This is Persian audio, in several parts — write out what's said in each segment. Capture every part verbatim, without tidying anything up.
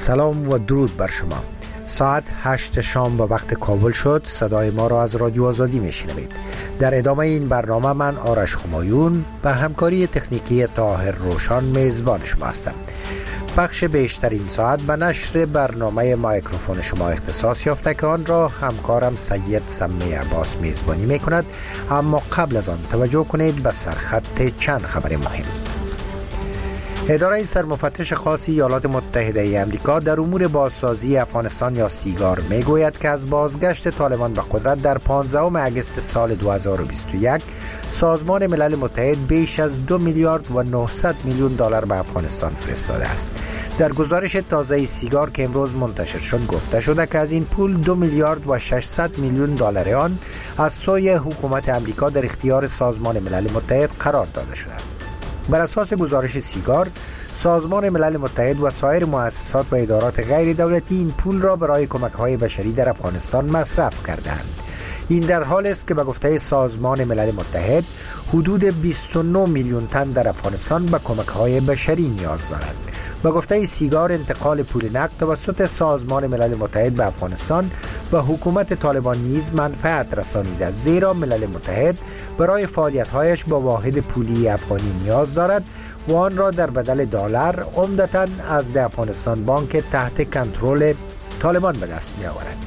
سلام و درود بر شما. ساعت هشت شام به وقت کابل شد. صدای ما را از رادیو آزادی میشنوید. در ادامه این برنامه من آرش همایون به همکاری تکنیکی طاهر روشان میزبان شما هستم. بخش بیشتر این ساعت به نشر برنامه مایکروفون شما اختصاص یافته که آن را همکارم سید سمی عباس میزبانی می کند. اما قبل از آن توجه کنید به سرخط چند خبر مهم. اداره سرمفتش خاص ایالات متحده ای آمریکا در امور بازسازی افغانستان یا سیگار می گوید که از بازگشت طالبان به قدرت در پانزدهم اگست سال دو هزار و بیست و یک سازمان ملل متحد بیش از دو میلیارد و نهصد میلیون دلار به افغانستان فرستاده است. در گزارش تازه سیگار که امروز منتشر شد گفته شده که از این پول دو میلیارد و ششصد میلیون دلار آن از سوی حکومت آمریکا در اختیار سازمان ملل متحد قرار داده شده. بر اساس گزارش سیگار، سازمان ملل متحد و سایر مؤسسات و ادارات غیر دولتی این پول را برای کمک‌های بشری در افغانستان مصرف کردند. این در حالی است که به گفته سازمان ملل متحد حدود بیست و نه میلیون تن در افغانستان به کمک‌های بشری نیاز دارند. به گفته سیگار، انتقال پول نقد توسط سازمان ملل متحد به افغانستان و حکومت طالبان نیز منفعت رسانیده، زیرا ملل متحد برای فعالیت‌هایش با واحد پولی افغانی نیاز دارد و آن را در بدل دلار عمدتاً از ده افغانستان بانک تحت کنترل طالبان به دست می‌آورد.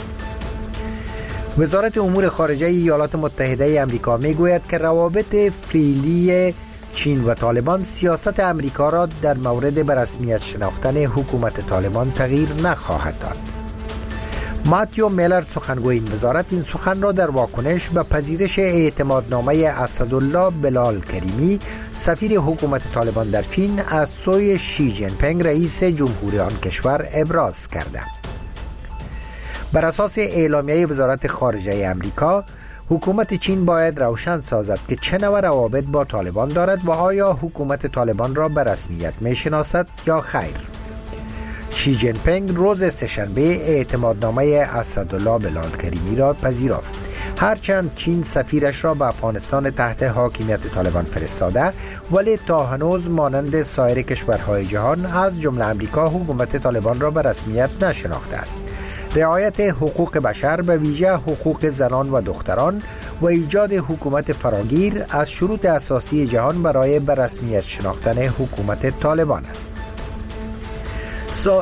وزارت امور خارجه ایالات متحده ای آمریکا میگوید که روابط فعلی چین و طالبان سیاست امریکا را در مورد به رسمیت شناختن حکومت طالبان تغییر نخواهد داد. ماتیو میلر، سخنگوی این وزارت، این سخن را در واکنش به پذیرش اعتمادنامه اسدالله بلال کریمی، سفیر حکومت طالبان در چین، از سوی شی جین پینگ، رئیس جمهوری آن کشور ابراز کرده. بر اساس اعلامیه وزارت خارجه آمریکا، حکومت چین باید روشن سازد که چه نوع روابط با طالبان دارد و آیا حکومت طالبان را به رسمیت می شناسد یا خیر. شی جین پینگ روز سه‌شنبه اعتمادنامه اسدالله بلال کریمی را پذیرفت. هرچند چین سفیرش را به افغانستان تحت حاکمیت طالبان فرستاده، ولی تا هنوز مانند سایر کشورهای جهان از جمله آمریکا حکومت طالبان را به رسمیت نشناخته است. رعایت حقوق بشر، به ویژه حقوق زنان و دختران، و ایجاد حکومت فراگیر از شروط اساسی جهان برای به رسمیت شناختن حکومت طالبان است. سا...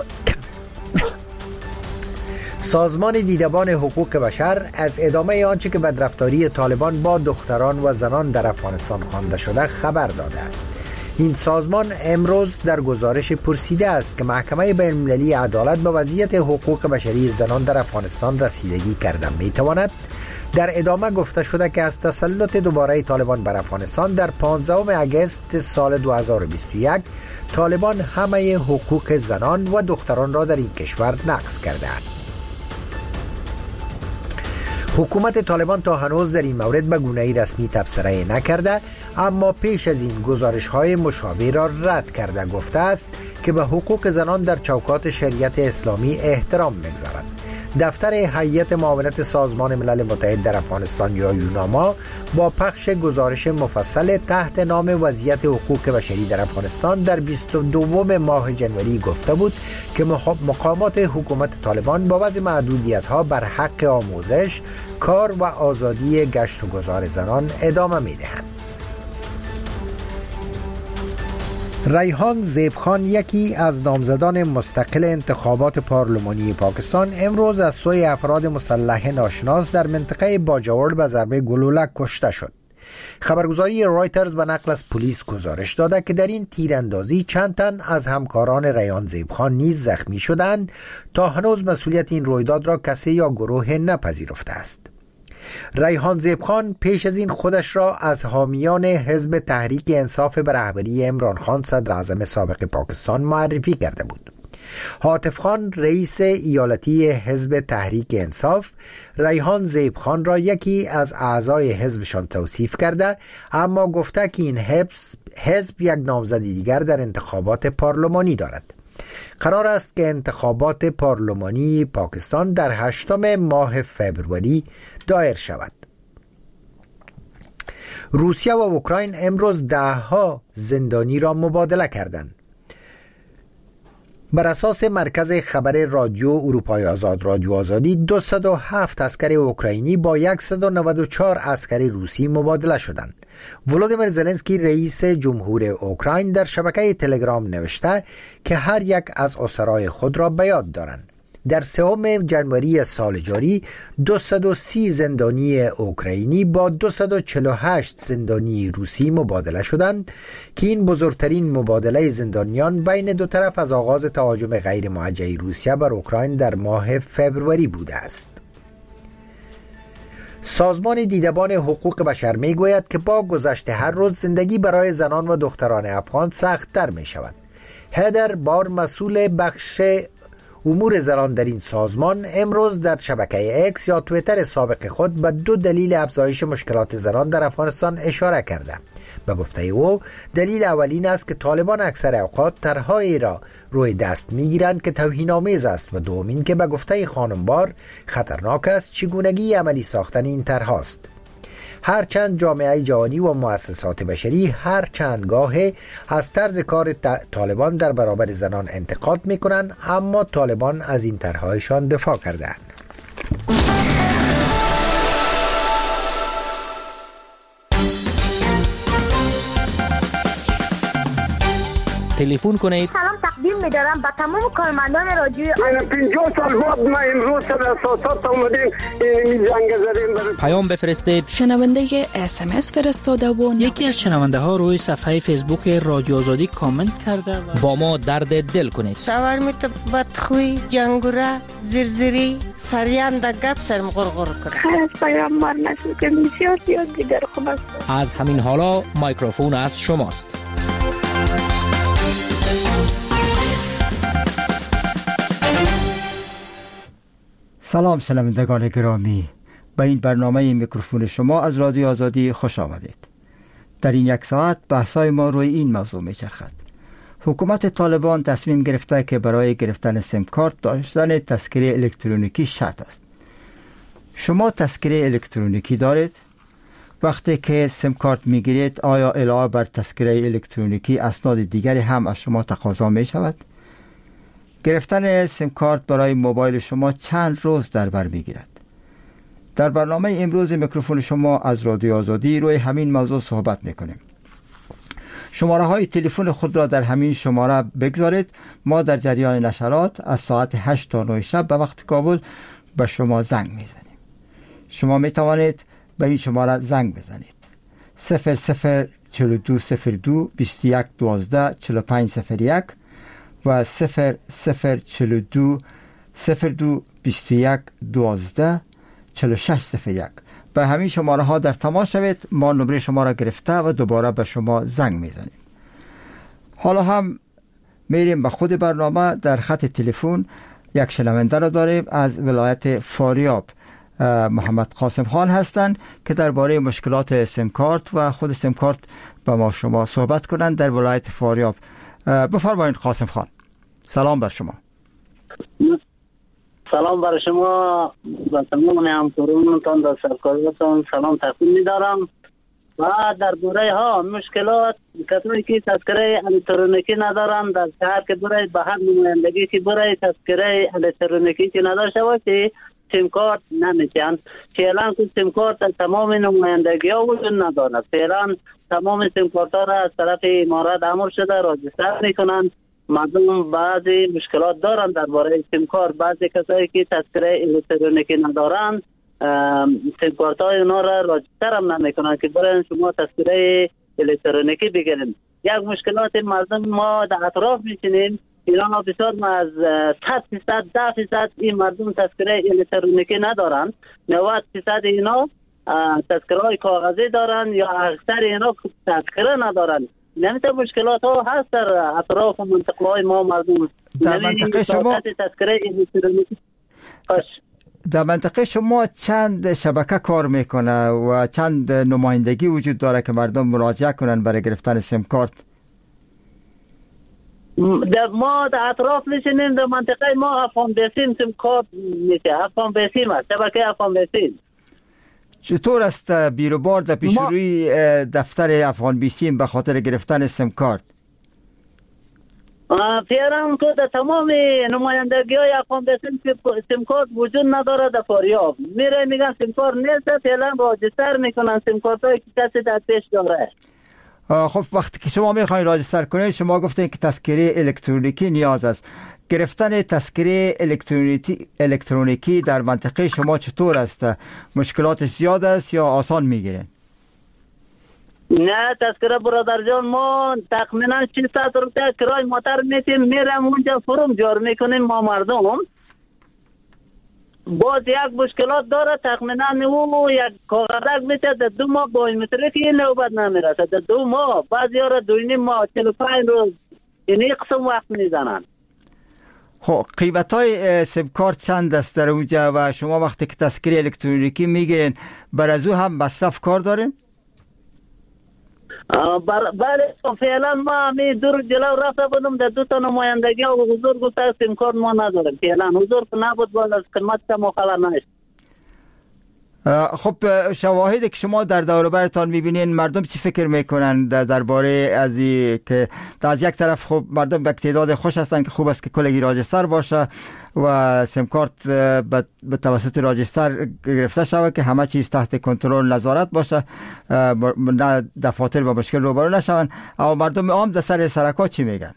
سازمان دیدبان حقوق بشر از ادامه آنچه که بدرفتاری طالبان با دختران و زنان در افغانستان خوانده شده خبر داده است. این سازمان امروز در گزارش پرسیده است که محکمه بین‌المللی عدالت به وضعیت حقوق بشری زنان در افغانستان رسیدگی کرده میتواند. در ادامه گفته شده که از تسلط دوباره طالبان بر افغانستان در پانزدهم اگست سال دو هزار و بیست و یک طالبان همه حقوق زنان و دختران را در این کشور نقض کرده است. حکومت طالبان تا هنوز در این مورد به گونه‌ای رسمی تبصره نکرده، اما پیش از این گزارش‌های مشابه را رد کرده گفته است که به حقوق زنان در چوکات شریعت اسلامی احترام می‌گذارد. دفتر هیئت معاونت سازمان ملل متحد در افغانستان یا یوناما با پخش گزارش مفصل تحت نام وضعیت حقوق بشری در افغانستان در بیست و دوم ماه جنوری گفته بود که مقامات حکومت طالبان با وضع محدودیت‌ها بر حق آموزش، کار و آزادی گشت و گذار زنان ادامه می‌دهند. ریحان زیبخان، یکی از نامزدان مستقل انتخابات پارلمانی پاکستان، امروز از سوی افراد مسلح ناشناس در منطقه باجوړ به ضربه گلوله کشته شد. خبرگزاری رایترز به نقل از پلیس گزارش داده که در این تیراندازی چند تن از همکاران ریحان زیبخان نیز زخمی شدند. تا هنوز مسئولیت این رویداد را کسی یا گروه نپذیرفته است. ریحان زیبخان پیش از این خودش را از حامیان حزب تحریک انصاف به رهبری عمران خان صدر اعظم سابق پاکستان معرفی کرده بود. هاتف خان، رئیس ایالتی حزب تحریک انصاف، ریحان زیبخان را یکی از اعضای حزبشان توصیف کرده، اما گفته که این حزب, حزب یک نامزدی دیگر در انتخابات پارلمانی دارد. قرار است که انتخابات پارلمانی پاکستان در هشتم ماه فوریه دایر شود. روسیه و اوکراین امروز ده ها زندانی را مبادله کردند. بر اساس مرکز خبر رادیو اروپای آزاد رادیو آزادی دویست و هفت عسکر اوکراینی با صد و نود و چهار عسکر روسی مبادله شدند. ولودیمیر زلنسکی رئیس جمهور اوکراین در شبکه تلگرام نوشته که هر یک از اسرای خود را به یاد دارند. در سوم جنوری سال جاری دویست و سی زندانی اوکراینی با دویست و چهل و هشت زندانی روسی مبادله شدند که این بزرگترین مبادله زندانیان بین دو طرف از آغاز تهاجم غیر موجه روسیه بر اوکراین در ماه فوریه بوده است. سازمان دیدبان حقوق بشر می گوید که با گذشت هر روز زندگی برای زنان و دختران افغان سخت تر می شود. هدر بار، مسئول بخش امور زنان در این سازمان، امروز در شبکه اکس یا توییتر سابق خود به دو دلیل افزایش مشکلات زنان در افغانستان اشاره کرده. به گفته او دلیل اولین است که طالبان اکثر اوقات طرحهایی را روی دست میگیرند که توهین‌آمیز است و دومین که به گفته خانمبار خطرناک است چگونگی عملی ساختن این طرح‌ها است. هرچند جامعه جهانی و مؤسسات بشری هر چند گاهی از طرز کار طالبان در برابر زنان انتقاد میکنند، اما طالبان از این طرح‌هایشان دفاع کردند. تلفن کنید. سلام تقدیم می‌دارم به تمام کارمندان رادیو. من پنجاه سال بعد ما امروز در اساسات اومدیم این جنگ زدیم. پیام بفرستید. شنونده اس ام اس فرستاده و یکی از شنونده ها روی صفحه فیسبوک رادیو آزادی کامنت کرده و با ما درد دل کنید. شاورمیت بدخوی، جنگوره، زرزری، سریان در گپ سرم غرغر کنه. خیر از پیامبر نسل که بسیار زیاد دیگر خوب است. از همین حالا میکروفون از شماست. سلام شنوندگان گرامی، به این برنامه میکروفون شما از رادیو آزادی خوش آمدید. در این یک ساعت بحثای ما روی این موضوع میچرخد. حکومت طالبان تصمیم گرفته که برای گرفتن سیم کارت داشتن تذکره الکترونیکی شرط است. شما تذکره الکترونیکی دارید؟ وقتی که سیم کارت میگیرید آیا علاوه بر تذکره الکترونیکی اسناد دیگری هم از شما تقاضا می شود؟ گرفتن سیم کارت برای موبایل شما چند روز در بر میگیرد؟ در برنامه امروز میکروفون شما از رادیو آزادی روی همین موضوع صحبت میکنیم. شماره های تلفن خود را در همین شماره بگذارید. ما در جریان نشرات از ساعت هشت تا نه شب به وقت کابل به شما زنگ میزنیم. شما میتوانید به این شماره زنگ بزنید. صفر صفر چهل و دو صفر دو بیست و یک دوازده چهل و پنج صفر یک و صفر صفر چهل و دو صفر دو بیست و یک دوازده چهل و شش صفر یک. به همین شماره ها در تماس شوید. ما نمره شما را گرفته و دوباره به شما زنگ میزنیم. حالا هم میریم به خود برنامه. در خط تلفن یک شنونده را داریم از ولایت فاریاب. محمد قاسم خان هستند که درباره مشکلات سیم کارت و خود سیم کارت با ما شما صحبت کنند در ولایت فاریاب. بفرمایید قاسم خان. سلام بر شما. سلام بر شما و تمام همکارانتان در سرکارتان سلام تقدیم می‌دارم. و در دوره ها مشکلات کسانی که تذکره الکترونیکی ندارند در شهر که برای به هر نمایندگی که برای تذکره الکترونیکی که نداشته باشه سیم کارت نمیتن. فعلا که سیم کارت تمام نمایندگی ها وجود ندارد. فعلا تمام سیم کارت ها را از طرف امارات امر شده راجستر میکنند. مردم بعضی مشکلات دارند درباره سیم کارت. بعضی کسایی که تذکره الکترونیکی ندارند سیم کارت های اونا را راجستر هم نمیکنند که برای شما تذکره الکترونیکی بگیریم. یک مشکلات مردم ما در اطراف میشینیم اینا بسیار ما از صد فیصد ده فیصد این مردم تذکره الکترونیکی ندارند. نود فیصد اینا تذکره های کاغذی دارند یا اکثر اینا تذکره ندارند. نمیشه مشکلات ها هست در اطراف منطقه های ما مردم. در منطقه شما تذکره الکترونیکی در منطقه شما چند شبکه کار میکنه و چند نمایندگی وجود داره که مردم مراجعه کنن برای گرفتن سیم کارت؟ ما در اطراف نشینیم. در منطقه ما افغان بیسیم سیم کارت میشه. افغان بیسیم است. شبکه افغان بیسیم. چطور است بیروبار در پیشروی دفتر افغان بیسیم به خاطر گرفتن سیم کارت؟ فعلا که در تمام نمایندگی های اقوام بسیم سیمکارت وجود نداره در فاریاب. میره میگن سیمکارت نیست، فعلا راجستر میکنن سیمکارت هایی که کسی در پیش داره. خب وقتی که شما میخواین راجستر کنید، شما گفتین که تذکره الکترونیکی نیاز است. گرفتن تذکره الکترونیکی الکترونیکی در منطقه شما چطور است؟ مشکلاتش زیاد است یا آسان میگیره؟ نه تذکره برادر جان، ما تقریبا ششصد روپیه کرای موتر میتیم، میرم اونجا فرم جار میکنیم ما مردم. باز یک مشکلات داره، تقریبا او یک کاغذک میشه در دو ماه بایومتریک این نوبت نمیرسه، در دو ماه بعضی ها را دو نیم ماه چهل و پنج روز این قسم وقت میزنن. خب قیمت های سیم کارت چند است در اونجا و شما وقتی که تذکره الکترونیکی میگیرین بر از او هم مصرف کار دارین؟ بله فعلا ما می دور جلو رفته بودم در دو تا نمایندگی و حضور گفته سیم کارت ما نداریم. فعلا حضور که نبود باز از قیمت که مخاله نشد. خب شواهدی که شما در دور برتان میبینین مردم چی فکر میکنن درباره از این که از یک طرف خب مردم به تعداد خوش هستن که خوب است که کلگی راجستر باشه و سیم کارت به توسط راجستر گرفته شود که همه چیز تحت کنترل نظارت باشه، نه دفاتر با مشکل روبرو نشون. اما مردم عام در سر سرکا چی میگن؟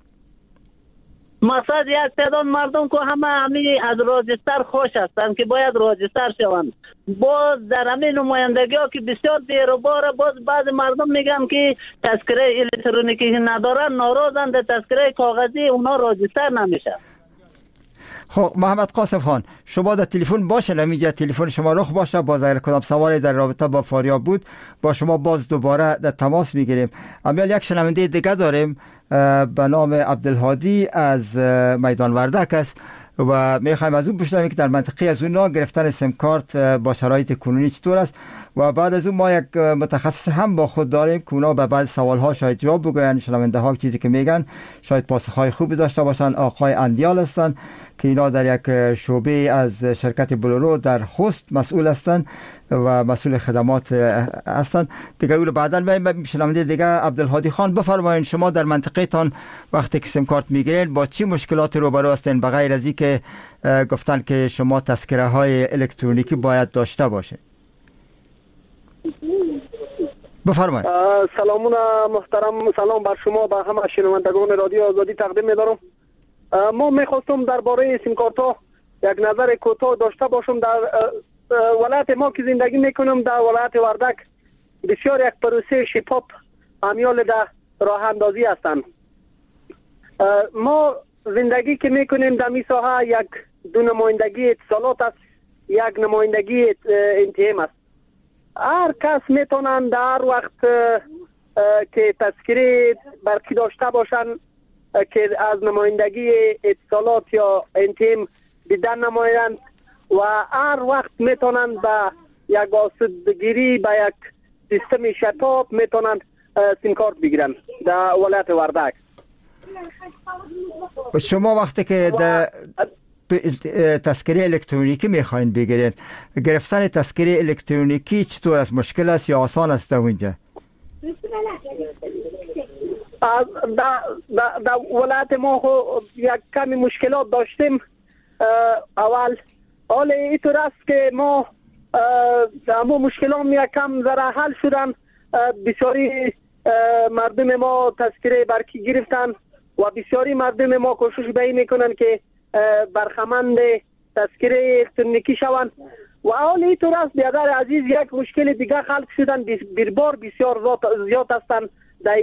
مثلا یک تعداد مردم که همه همی از راجستر خوش هستند که باید راجستر شوند. باز در همین نمایندگی ها که بسیار دیر و باره، باز بعض مردم میگن که تذکره الکترونیکی ندارن، ناراضن، در تذکره کاغذی اونا راجستر نمیشه. خب محمد قاسم خان، شما در تلفن باشه، نمیجه تلفن شما رخ باشه، باز اگر کدام سوالی در رابطه با فاریاب بود با شما باز دوباره در تماس میگیریم. اما یک شنونده دیگه داریم به نام عبدالهادی از میدان وردک است و میخوایم از اون بشنویم که در منطقه از اون گرفتن سیم کارت با شرایط کنونی چطور است و بعد از اون ما یک متخصص هم با خود داریم که اونا به بعض سوالها شاید جواب بگوین. شنونده ها چیزی که میگن شاید پاسخهای خوبی داشته باشن. آقای اندیال هستن که اینا در یک شعبه از شرکت بلورو در خوست مسئول هستن و مسئول خدمات هستن دیگه. او رو بعداً میایم. شنونده دیگه عبدالهادی خان، بفرمایید شما در منطقه تان وقتی که سیم کارت میگیرین با چی مشکلات روبرو هستین به غیر از اینکه گفتن که شما تذکره های الکترونیکی باید داشته باشه؟ بفرمایید. سلامون محترم، سلام بر شما، به همه شنوندگان رادیو آزادی تقدیم می‌دارم. ما می‌خواستم درباره سیم کارت ها یک نظر کوتاه داشته باشم. در ولایت ما که زندگی میکنم در ولایت وردک بسیار یک پروسه شفاف امیال در راه اندازی هستند. ما زندگی که میکنیم در می ساحه یک دو نمایندگی اتصالات است، یک نمایندگی انتیم است. هر کس میتونن در وقت که تذکره برکی داشته باشن که از نمایندگی اتصالات یا انتیم بدن نمایند و هر وقت میتونن با یک آسودگیری با یک سیستم شفاف میتونن سیم کارت بگیرن در ولایت وردک. شما وقتی که در تذکره الکترونیکی میخواین بگیرین، گرفتن تذکره الکترونیکی چطور است؟ مشکل است یا آسان است در اونجا؟ در ولایت ما یک کمی مشکلات داشتیم. اول حال اینطور است که ما همون مشکلات یک کم ذره حل شدن. بسیاری مردم ما تذکره برکی گرفتن و بسیاری مردم ما کوشش به این میکنن که برخمند تذکره الکترونیکی شوند و حال اینطور است. بیادر عزیز، یک مشکل دیگه خلق شدن بربار بسیار زیاد هستند در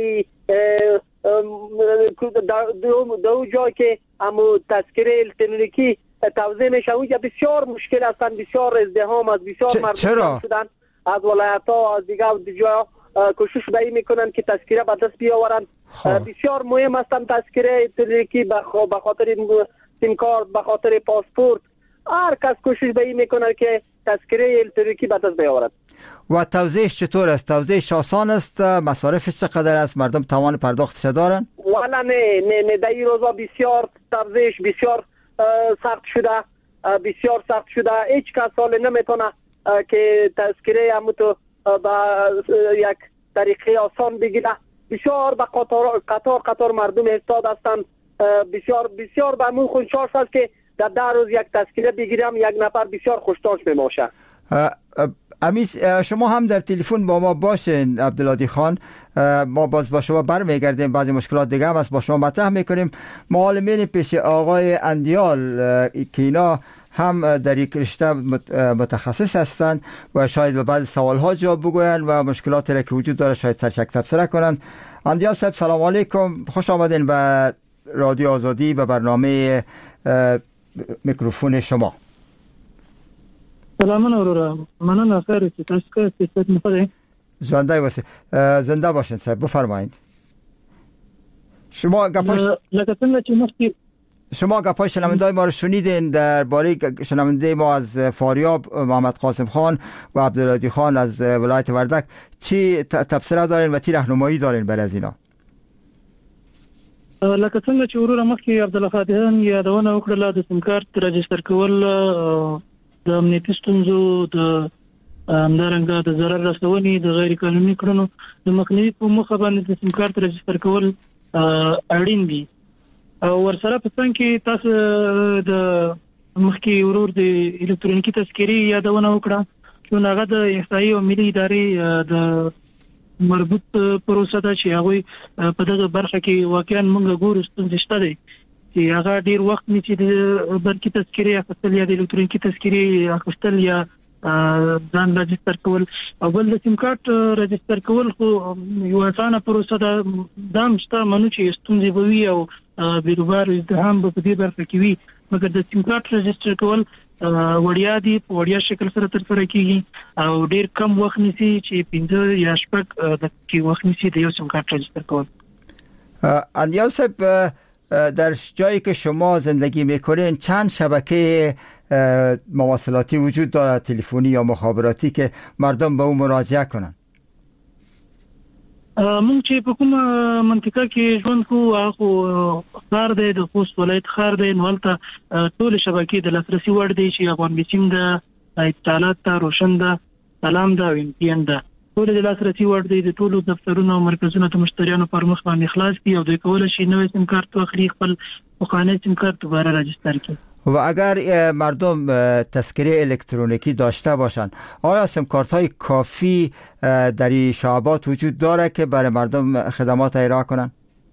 دو جای که همو تذکره الکترونیکی توزیع میشه اونجا بسیار مشکل هستند، بسیار ازدحام از بسیار مردم شدن از ولایت ها از دیگه جا کوشش به این میکنن که تذکره به دست بیاورن. بسیار مهم هستند تذکره الکترونیکی به خاطر سیم کارت، به خاطر پاسپورت. هر کس کوشش به این میکنه که تذکره الکترونیکی به دست بیاورد. و توزیعش چطور است؟ توزیعش آسان است؟ مصارفش چقدر است؟ مردم توان پرداختش دارن؟ والا نه نه نه در این روزا بسیار توزیعش بسیار سخت شده، بسیار سخت شده. هیچ کس حال نمیتونه که تذکره همونطور با یک طریقه آسان بگیره. بسیار با قطار قطار قطار مردم ایستاد هستند بسیار بسیار به من خوشحال است که در ده روز یک تذکره بگیرم. یک نفر بسیار خوشتاش میماشه. امیس شما هم در تلفن با ما باشین عبدالهادی خان. ما باز با شما برمیگردیم، بعضی مشکلات دیگه هم از با شما مطرح میکنیم. معلمین پیش آقای اندیال که اینا هم در یک رشته متخصص هستند و شاید به بعض سوالها جواب بگوین و مشکلاتی را که وجود داره شاید سرچک تبصره کنن. اندیال صاحب سلام علیکم، خوش آمدین به رادیو آزادی و برنامه میکروفون شما. سلام اورورا، مننه خیر است. تاسو که ست مخده زنده باشید. زنده باشین صاحب، بفرمایید. شما گپاش لکه څنګه چې مخکې شما گپای شنوندای ما رو شنیدین درباره شنونده ما از فاریاب محمد قاسم خان و عبدالهادی خان از ولایت وردک، چی تبصره دارین و چی راهنمایی دارین برای از اینا؟ لکه څنګه چې ورور مخکې عبدالله خان یادونه وکړه د سیم کارت رجستر کول د امنیتي ستونزو د همدارنګه د ضرر رسونې د غیر قانوني کړنو د مخنیوي په موخه باندې د سیم کارت رجستر کول اړین دي. او ورسره په څنګه کې تاسو د مخکې ورور د الکترونیکي تذکرې یادونه وکړه چې هغه د احصایې او ملي ادارې د مربوط پروسه ده چې هغه په دغه برخه کې واقعا موږ ګورو ستونزې شته دي چې هغه ډیر وخت نیسي د برقي تذکرې اخیستل یا د الکترونیکي تذکرې اخیستل یا ځان رجستر کول. او بل د سیم کارت رجستر کول خو یو اسانه پروسه ده. دا هم شته منو چې ستونزې به وي او بیروبار ازدحام به په دې برخه کې وي، مګر د سیم کارت رجستر کول وړیا دي، په وړیا شکل سره ترسره کیږي او ډیر کم وخت نیسي چې پنځه یا شپږ دقیقې وخت نیسي د یو سیم کارت رجستر کول. اندیال صاحب، در جایی که شما زندگی میکنین چند شبکه مواصلاتی وجود داره، تلفنی یا مخابراتی، که مردم به اون مراجعه کنن؟ مونږ چې په کومه منطقه کې ژوند کوو هغه ښار دی، د خوست ولایت ښار دی، نو هلته ټولې شبکې د لاسرسي وړ دی چې افغان بسیم ده، اتصالات ده، روشن ده، سلام ده او ام پی ان ده. ټول د لاسرسي وړ دی. د ټولو دفترونو او مرکزونو د مشتریانو پر مخ باندې خلاص دي او دوی کولای شي نوې سیم کارت واخلي، خپل پخوانی سیم کارت دوباره رجستر کړي. و اگر مردم تذکره الکترونیکی داشته باشند، آیا سیم کارت های کافی در این شعبات وجود داره که برای مردم خدمات ارائه کنند؟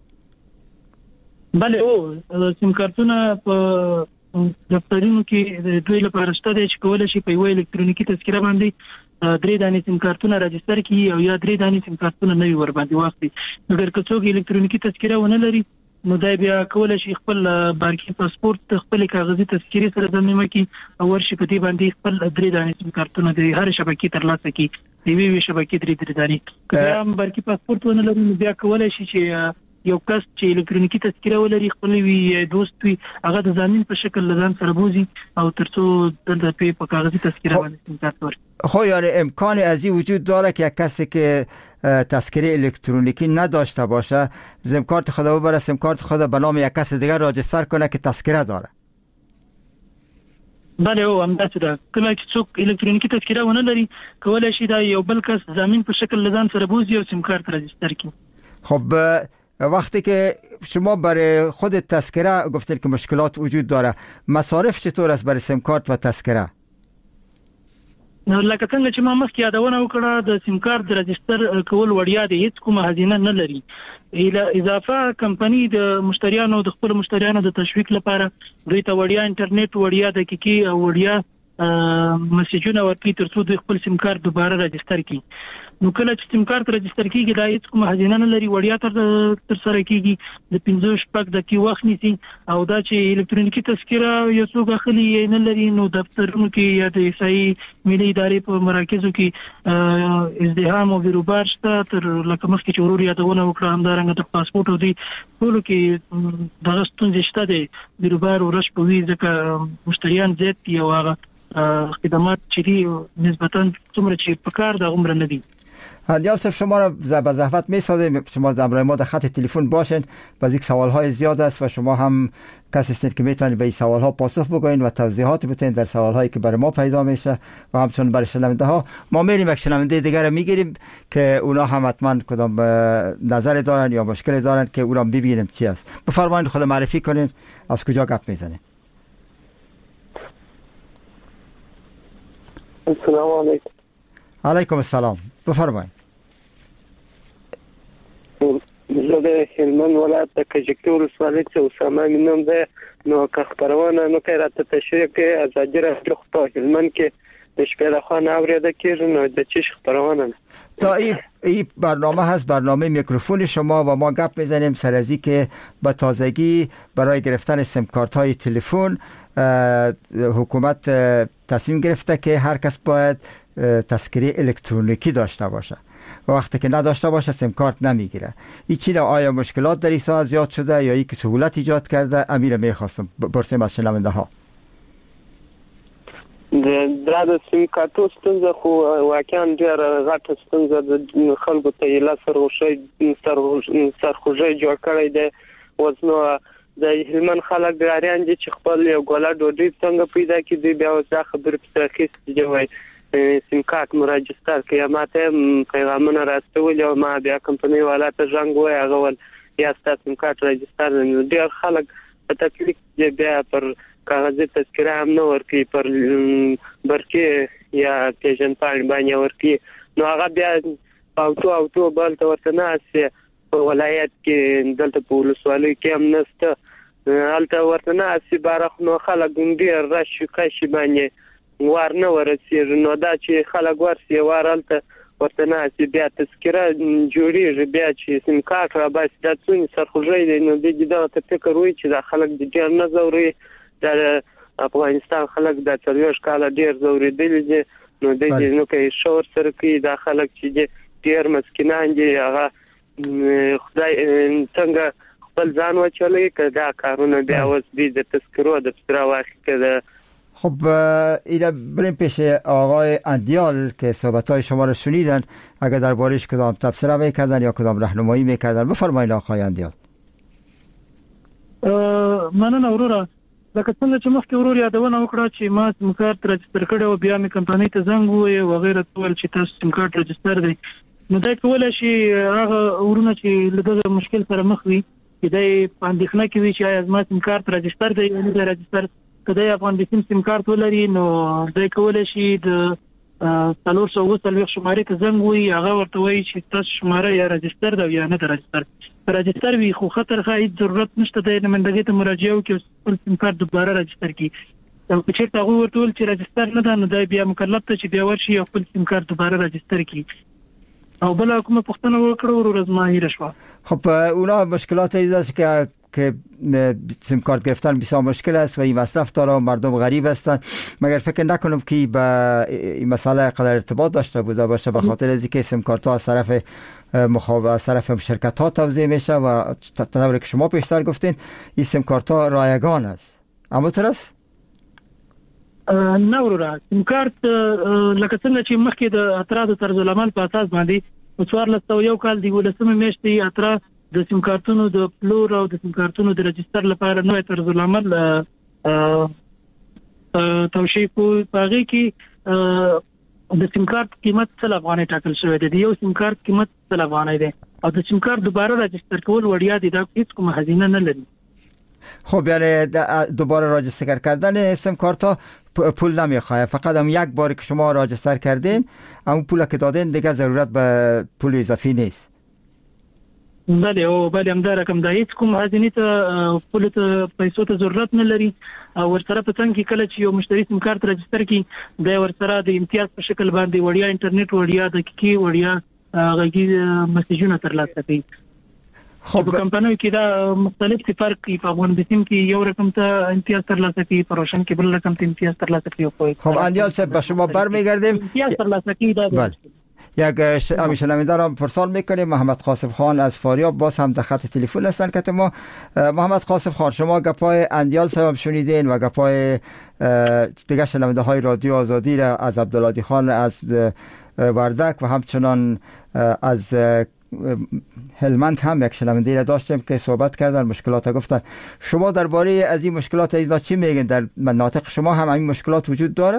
بله، او سیم کارتونه په دفترونو کې دوی لپاره شته دي چې کولای شي په یو الکترونیکی تذکره باندې درې دانې سیم کارتونه رجستر کړي او یا درې دانې سیم کارتونه نوي ور باندې واخلي. مګر که څوک الکترونیکی تذکره ونه لري نو دای بیا کولای شي خپل بانکي پاسپورت خپل کاغذي تذکرې سره ضمیمه کړي او ورشي په دې باندې خپل درې دانې سیم کارتونه د هر شبکې ترلاسه کړي. د یوې شبکې درې درې دانې. که هم بانکي پاسپورت ونه لري نو بیا کولای شي چې یو کس چې الکترونیکی تذکره ولري، خپل وی دوست وي، هغه د ضامن په شکل لزان سره بوزي او ترڅو د په کاغذي تذکره باندې سیم کارت ورکړي. خو یعنی امکان از این وجود داره که یک کسی که تذکره الکترونیکی نداشته باشه سیم کارت خود ببره، سیم کارت خود به نام یک کس دیگر راجستر کنه که تذکره داره؟ بله، او همداسې ده. کله چې څوک الکترونیکی تذکره ونه لري کولای شي دا یو بل کس ضامن په شکل لزان سره بوزي او سیم کارت رجستر کړي. خب وقتی که شما برای خود تذکره گفتید که مشکلات وجود داره، مصارف چطور است برای سیم کارت و تذکره؟ لکه څنګه چې ما مخکې یادونه وکړه د سیم کارت رجستر کول وړیا دی، هیڅ کومه هزینه نه لري. اضافه کمپنی د مشتریانو د خپل مشتریانو د تشویق لپاره دوی ته وړیا انټرنیټ، وړیا دقیقې او وړیا مسیجونه ورکړي ترڅو دوی خپل سیم کارت دوباره رجستر کړي. نو کله چې سیم کارت رجستر کیږي دا هیڅ کومه هزینه نه لري، وړیا تر تر سره کیږي، د پنځه شپږ دقیقې وخت نیسي. او دا چې الکترونیکی تذکره یو څوک اخلي نه لري نو دفترونو کې یا د احصایې ملي ادارې په مراکزو کې ازدحام او بیروبار شته. تر لکه مخکې چې ورور یادونه وکړه همدارنګه د پاسپورت او د ټولو کې دغه ستونزې شته دي، بیروبار او رش په وي ځکه مشتریان زیات دي او هغه خدمات چې دي نسبتاً څومره چې په کار د عمر نه دي. اندیال صاحب شما را به زحمت می‌سازیم شما در ما در خط تلفن باشین، باز یک سوال‌های زیاد است و شما هم کسی هستید که میتونید به این سوال‌ها پاسخ بگوین و توضیحات بدین در سوال‌هایی که برای ما پیدا میشه و همچنین برای شنونده‌ها. ما میریم یک شنونده دیگر را میگیریم که اونا هم حتما کدام نظر دارن یا مشکلی دارن که اونا ببینیم چی است. بفرمایید خود معرفی کنین، از کجا گپ میزنین؟ السلام علیکم. علیکم السلام، بفرمایید. زه د هلمند ولایت د کجکي ولسوالۍ څخه اسامه مینم ده. نو که خبرونه نو که راته تشریح کې ازادي راډیو په هلمند کې د شپې لخوا نه اورېده کېږي، نو د چی خبرونه تا این ای برنامه هست، برنامه میکروفون شما و ما گپ میزنیم سر از این که به تازگی برای گرفتن سیم کارت های تلفن حکومت تصمیم گرفته که هر کس باید تذکره الکترونیکی داشته باشه و وقتی که نداشته باشه سیم کارت نمیگیره. این چی آیا مشکلات در این ساعت زیاد شده یا یک سهولت ایجاد کرده؟ امیر میخواستم برسیم از شنونده ها. دا د سیم کارتو ستونزه خو واقعا ډېره غټه ستونزه د خلکو ته یې لا سرخوشي سرخوشي جوړ کړی دی. اوس نو د هلمند خلک ګاریان دي چې خپل یو ګوله ډوډۍ څنګه پیدا کړي، بیا اوس دا خبرې پسې اخیستې دي وایي سیم کارت مو راجستر کړئ. ما ته پیغامونه راستولي او ما بیا کمپنۍ والا ته زنګ ووایه، هغه ویل یا ستاسو سیم کارت راجستر دی. ډېر خلک په تکلیف دي، بیا پر کاغذي تذکره هم نه ورکوي، پر برقي یا پیژندپاڼې باندې ورکوي. نو هغه بیا اوتو اوتو بل ته ورته ناستې په ولایت کې، دلته په ولسوالۍ کې هم نشته، هلته ورته ناستې بارخ. نو خلک ډېر رش کشي باندې وار نه ورسېږي. نو دا چې خلک ورسي وار هلته ورته ناستې بیا تذکره جوړېږي، بیا چې سیم کارت راباسي. دا څومره سرخوږی دی. نو دوی دغه ته فکر وایي چې دا خلک ډېر نه ځوروي. د افغانستان خلک د څلوېښت کاله ډېر ځورېدلي دي. نو دوی دې نو کوي شور سره کوي. دا خلک چې دي ډېر مسکینان دي، هغه خدای څنګه خپل ځان وچلوي که دا کارونه بیا اوس دوی د تذکرو د پسره واخلي. خب اینا بریم پیش آقای اندیال که صحبت‌های شما رو شنیدن، اگر دربارش کدام تبصره میکردن یا کدام راهنمایی میکردن بفرمایید آقای اندیال. مننه وروره. لکه څنګه چې مخکې ورور یادونه وکړه چې ما سیم کارت راجستر کړی او بیا مې کمپنۍ ته زنګ ووایه او هغې راته وویل چې تاسو سیم کارت راجستر دی. نو دی کولی شي هغه ورونه چې له دغه مشکل سره مخ وي چې دی په اندېښنه کې وي چې آیا زما سیم کارت راجستر دی یا نه دی راجستر. که دی افغان بسیم سیم کارت ولري نو دی کولی شي د څلور سوه اووه څلوېښت شمارې ته زنګ ووایي، هغه ورته وایي چې تاسو شماره یا راجستر ده یا نه ده راجستر. که راجستر وي خو خطر ښه هېڅ ضرورت نشته دی نمایندګۍ ته مراجعه وکړي او خپل سیم کارت دوباره راجستر کړي. که چېرته هغوی ورته وویل چې راجستر نه ده نو دی بیا مکلف ده چې بیا ورشي او خپل سیم کارت دوباره راجستر کړي. او بله کومه پوښتنه وکړه وروره زما هیره شوه. خب اونا مشکلات ایجاد که که سیم کارت گرفتن بسیار مشکل است و این مصرف داره و مردم غریب هستند، مگر فکر نکنم که با این مسئله قدر ارتباط داشته بوده باشه به خاطر از اینکه سیم کارت ها از طرف مخابره از طرف شرکت ها توزیع میشه و طوری که شما پیشتر گفتین این سیم کارت ها رایگان است. اما درست؟ نه وروره، سیم کارت لکه څنګه چې مخکې د اترا د طرز العمل په اساس باندې په څوارلس سوه یو کال د یولسمې میاشتې اترا د سیم کارتونو د پلور او د سیم کارتونو د رجستر لپاره نوی طرز العمل توشیح کو. په هغې کې د سیم کارت قیمت سل افغانۍ ټاکل شوی دی. د یو سیم کارت قیمت سل افغانۍ دی او د سیم کارت دوباره راجستر کول وړیا دي، دا هیڅ کومه هزینه نه لري. خب یعنی دوباره راجستر کردن سیم کارت ها پول نمیخواه، فقط هم یک بار که شما راجستر کردین اون پول که دادین دیگه ضرورت به پول اضافی نیست. بله او بله همدا رقم ده، هیڅ کوم هزینې ته پولو ته پیسو ته ضرورت نه لري. او ورسره په څنګ کې کله چې یو مشتری سیم کارت راجستر کړي دی ورسره د امتیاز په شکل باندې وړیا انټرنیټ وړیا دقیقې وړیا غږیز مسیجونه ترلاسه کوي. خو په کمپنیو کې دا مختلف فرق کوي. په افغان بسیم کې یو رقم ته امتیاز ترلاسه کوي، په روشن کې بل رقم ته امتیاز ترلاسه کوي. خب اندیال صاحب به شما برمیگردیم. امتیاز ترلاسه کوي دا یک ش... شنونده را پرسان میکنیم. محمد قاسم خان از فاریاب باز هم در خط تلفن هستن که ما. محمد قاسم خان، شما گپای اندیال صاحب شنیدین و گپای دیگه شنونده های رادیو آزادی را از عبدالهادی خان از وردک و همچنان از هلمند هم یک شنونده را داشتیم که صحبت کردن، مشکلات گفتن. شما درباره از این مشکلات اینا چی میگین؟ در مناطق شما هم این مشکلات وجود داره؟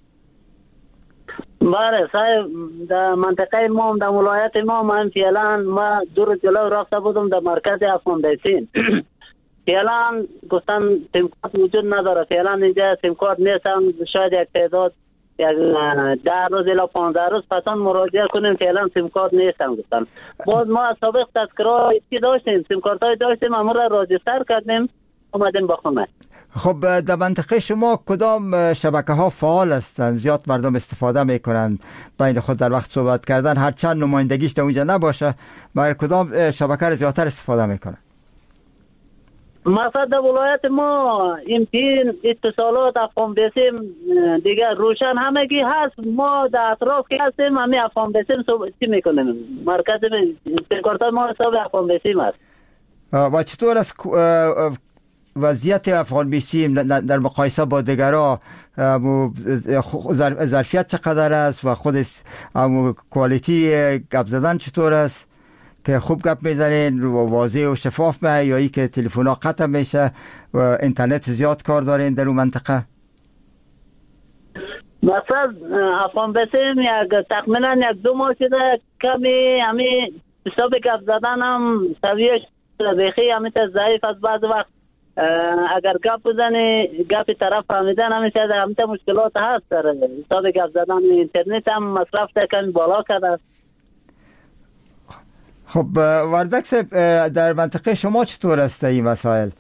بله صاحب، در منطقه ما در ولایت ما من فعلا ما دور جلو رفته بودم در مرکز افغانستان. فعلا گفتن سیم کارت وجود نداره، فعلا اینجا سیم کارت نیستم، شاید یک تعداد یک ده روز الی پانزده روز پسان مراجعه کنیم، فعلا سیم کارت نیستم گفتن. باز ما از سابق تذکره چی داشتیم، سیم کارت های داشتیم، امور را راجستر کردیم اومدیم با خونه. خب در منطقه شما کدام شبکه ها فعال هستند؟ زیاد مردم استفاده میکنند بین خود در وقت صحبت کردن، هر چند نمایندگیش در اونجا نباشه، مگر کدام شبکه را زیادتر استفاده میکنند؟ مثلا در ولایت ما امتین اتصالات افغان بیسیم دیگر روشن همگی هست. ما در اطراف که هستیم همه افغان بیسیم چی میکنیم، مرکز سیم ما حساب افغان بیسیم هست. و چطور است وضعیت افغان بیسیم در مقایسه با دیگرها؟ ظرفیت چقدر است و خود کوالیتی گپ زدن چطور است که خوب گپ میزنین و واضح و شفاف به، یا ای که تلفن ها قطع میشه و اینترنت زیاد کار دارین در اون منطقه؟ مثلا افغان بیسیم یک تقریبا یک دو ماه شده کمی همین حساب گپ زدن هم سویش بیخی همین ضعیف از بعض وقت اگر گپ بزنی گپ طرف فهمیدن همیشه همین مشکلات هست در حساب گپ زدن. اینترنت هم مصرف کمی بالا کرده. خب وردک صاحب، در منطقه شما چطور است این مسائل؟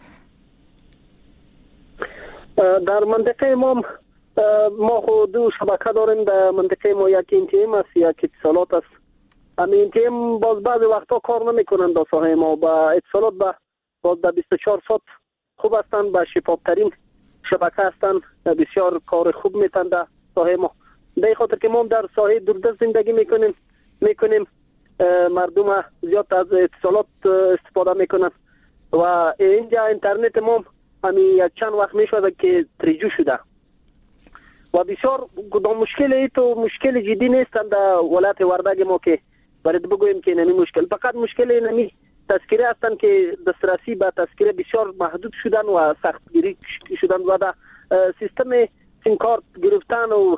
در منطقه ما ما خود دو شبکه داریم. در منطقه ما یک اینتیم است، یک اتصالات است. همین اینتیم باز بعضی وقتا کار نمیکنند در ساحه ما. با اتصالات با باز در بیست و چهار ساعت خوب هستند، با شفافترین شبکه هستند، بسیار کار خوب میتن در ساحه ما. به خاطر که ما در ساحه دوردست زندگی میکنیم میکنیم مردم زیاد از اتصالات استفاده میکنن و اینجا اینترنت ما همین یک چند وقت میشود که تریجو شده و بسیار کدام مشکل ای تو مشکل جدی نیستن در ولایت وردک ما که برید بگویم که نمی مشکل، فقط مشکل نمی تذکره هستن که دسترسی به تذکره بسیار محدود شدن و سختگیری شدن و در سیستم سیم کارت گرفتن و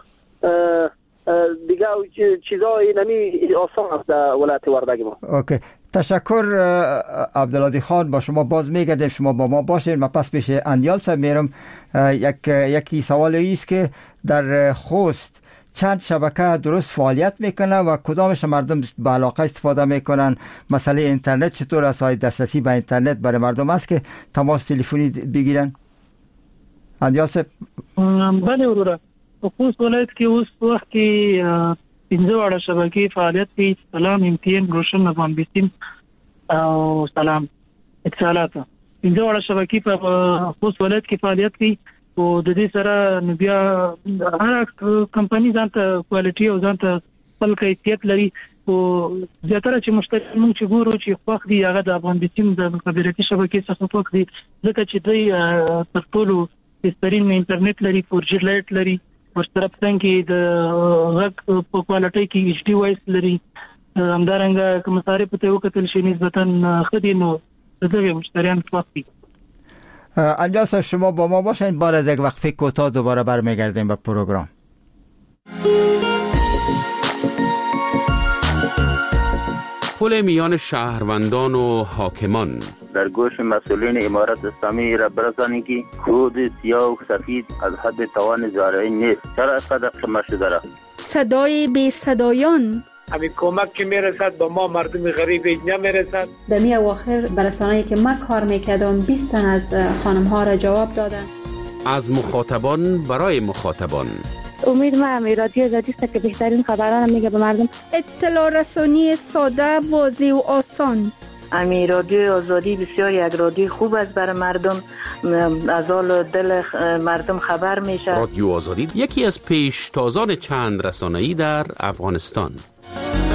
دیگه چیزای نمی آسان است در ولایت وردک ما. اوکی، تشکر عبدالهادی خان. با شما باز میگردیم، شما با ما باشید. من پس پیش اندیال صاحب میرم. یک یکی سوال است که در خوست چند شبکه درست فعالیت میکنه و کدامش مردم به علاقه استفاده میکنن؟ مسئله اینترنت چطور است؟ دسترسی به اینترنت برای مردم است که تماس تلفنی بگیرن؟ اندیال صاحب. بله ورورا، خوست ولایت کې اوس وخت کې پنځه واړه شبکې فعالیت کوي. سلام، امتیان، روشن، افغان بیسیم او سلام اتصالات. پنځه واړه شبکې په خوست ولایت کې فعالیت کوي او د دې سره نو بیا هر کمپنی ځانته کوالټي او ځانته خپل کیفیت لري او زیاتره چې مشتری موږ چې ګورو چې خوښ دي هغه د افغان بیسیم د مخابراتي شبکې څخه خوښ دي، ځکه چې دوی تر ټولو بهترین انټرنیټ لري، فور جی لایټ لري، ورسره پسند کې د غږ په کوالټي کې ایچ ډي وایس لري. همدارنګه کوم مصارف ته وکتل شي نسبتا ښه دي، نو دغه مشتریان خوښ دي. اندیال صاحب شما با ما باشین، بعد از یک وقفه کوتاه دوباره برمیگردیم به پروگرام. پل میان شهروندان و حاکمان در گوش مسئولین امارت اسلامی را برسانید که خود سیاه و سفید از حد توان زارعی نیست. چرا اینقدر قمه شده را؟ صدای بی صدایان، همین کمک که میرسد با ما مردم غریب اینجا میرسد. در می اواخر برسانه‌ای که من کار میکردم بیست تن از خانم ها را جواب دادن. از مخاطبان برای مخاطبان. امید ما هم رادیو آزادی است که بهترین خبران میگه به مردم. اطلاع رسانی ساده، واضح و آسان. امی رادیو آزادی بسیار یک رادیو خوب است برای مردم، از حال دل مردم خبر میشه. رادیو آزادی یکی از پیشتازان چند رسانه‌ای در افغانستان.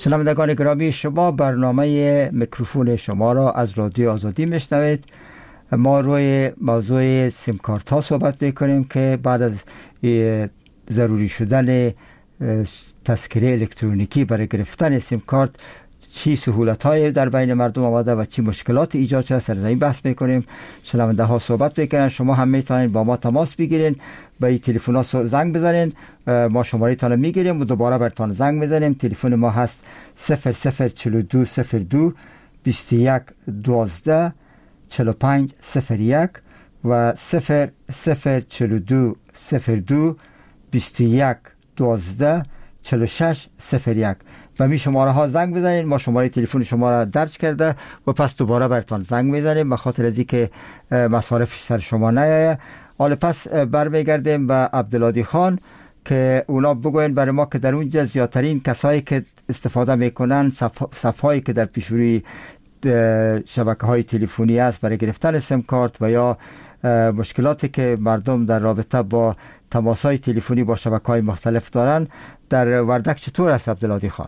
شنوندگان گرامی، شما برنامه میکروفون شما را از رادیو آزادی میشنوید. ما روی موضوع سیم کارت ها صحبت میکنیم که بعد از ضروری شدن تذکره الکترونیکی برای گرفتن سیم کارت چی سهولت های در بین مردم آمده و چی مشکلات ایجاد شده، سر زمین بحث میکنیم. شنونده ها صحبت میکنن. شما هم میتونید با ما تماس بگیرین، به این تلفن ها زنگ بزنین، ما شماره تان میگیریم و دوباره برتان زنگ میزنیم. تلفن ما هست صفر صفر چهل و دو صفر دو بیست و یک دوازده چهل و پنج صفر یک و صفر صفر چهل و دو صفر دو بیست و یک دوازده چهل و شش صفر یک. و می شماره ها زنگ بزنید، ما شماره تلفن شما را درج کرده و پس دوباره براتون زنگ میزنیم به خاطر از اینکه مصارف سر شما نیایه. حالا پس برمیگردیم به عبدالهادی خان که اونا بگوین برای ما که در اونجا زیادترین کسایی که استفاده میکنن صفحه‌ای که در پیشروی شبکه های تلفنی است برای گرفتن سیم کارت و یا مشکلاتی که مردم در رابطه با تماس های تلفنی با شبکه های مختلف دارن در وردک چطور است عبدالهادی خان؟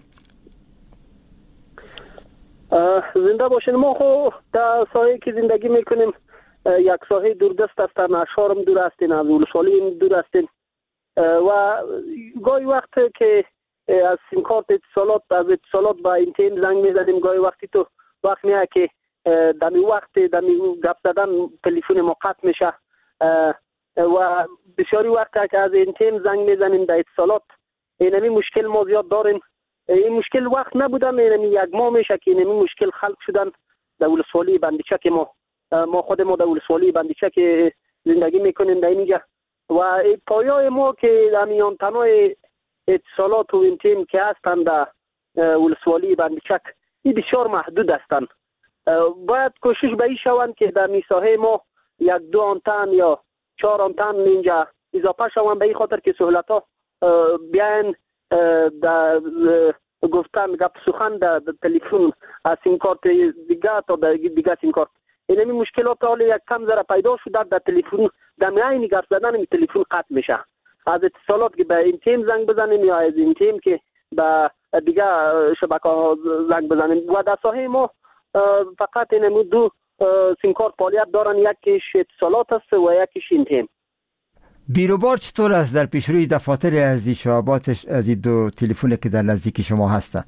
زنده باشین. ما خو در ساحه که زندگی میکنیم یک ساحه دوردست است، از شهرم دور هستین، از ولسوالی دور هستین و گاهی وقت که از سیم کارت اتصالات از اتصالات با اینترنت زنگ میزنیم، گاهی وقتی تو وقت میاد که دمی وقت دمی گپ زدن تلفن ما قطع میشه و بسیاری وقت که از اینترنت زنگ میزنیم در اتصالات اینمی مشکل ما زیاد داریم. این مشکل وقت نبودم، اینمی یک ماه میشه که اینمی مشکل خلق شدن در ولسوالی بندیچک. ما ما خود ما در ولسوالی بندیچک زندگی میکنیم در اینجا و پایای ما که همیان تنهای اتصالات و اینترنت که هستند در ولسوالی بندیچک این بسیار محدود هستند. باید کوشش به این شوند که در میساحه ما یک دو آنتن یا چهار آنتن اینجا اضافه شوند، به این خاطر که سهولت ها بیاین در گفتن گپ سخن در تلفن از سیم کارت دیگه تا در دیگه سیم کارت اینمی مشکلات حالی یک کم ذره پیدا شده در تلفن. در میانی گپ زدن این تلفن قطع میشه. از اتصالات که به این تیم زنگ بزنیم یا از این تیم که به دیگه شبکه ها زنگ بزنیم و در ساحه ما فقط اینمی دو سیم کارت فعالیت دارن، یکیش اتصالات است و یکیش این تیم. بیروبار چطور است در پیشروی دفاتر از این شعبات از این دو تلفن که در نزدیک شما هستند؟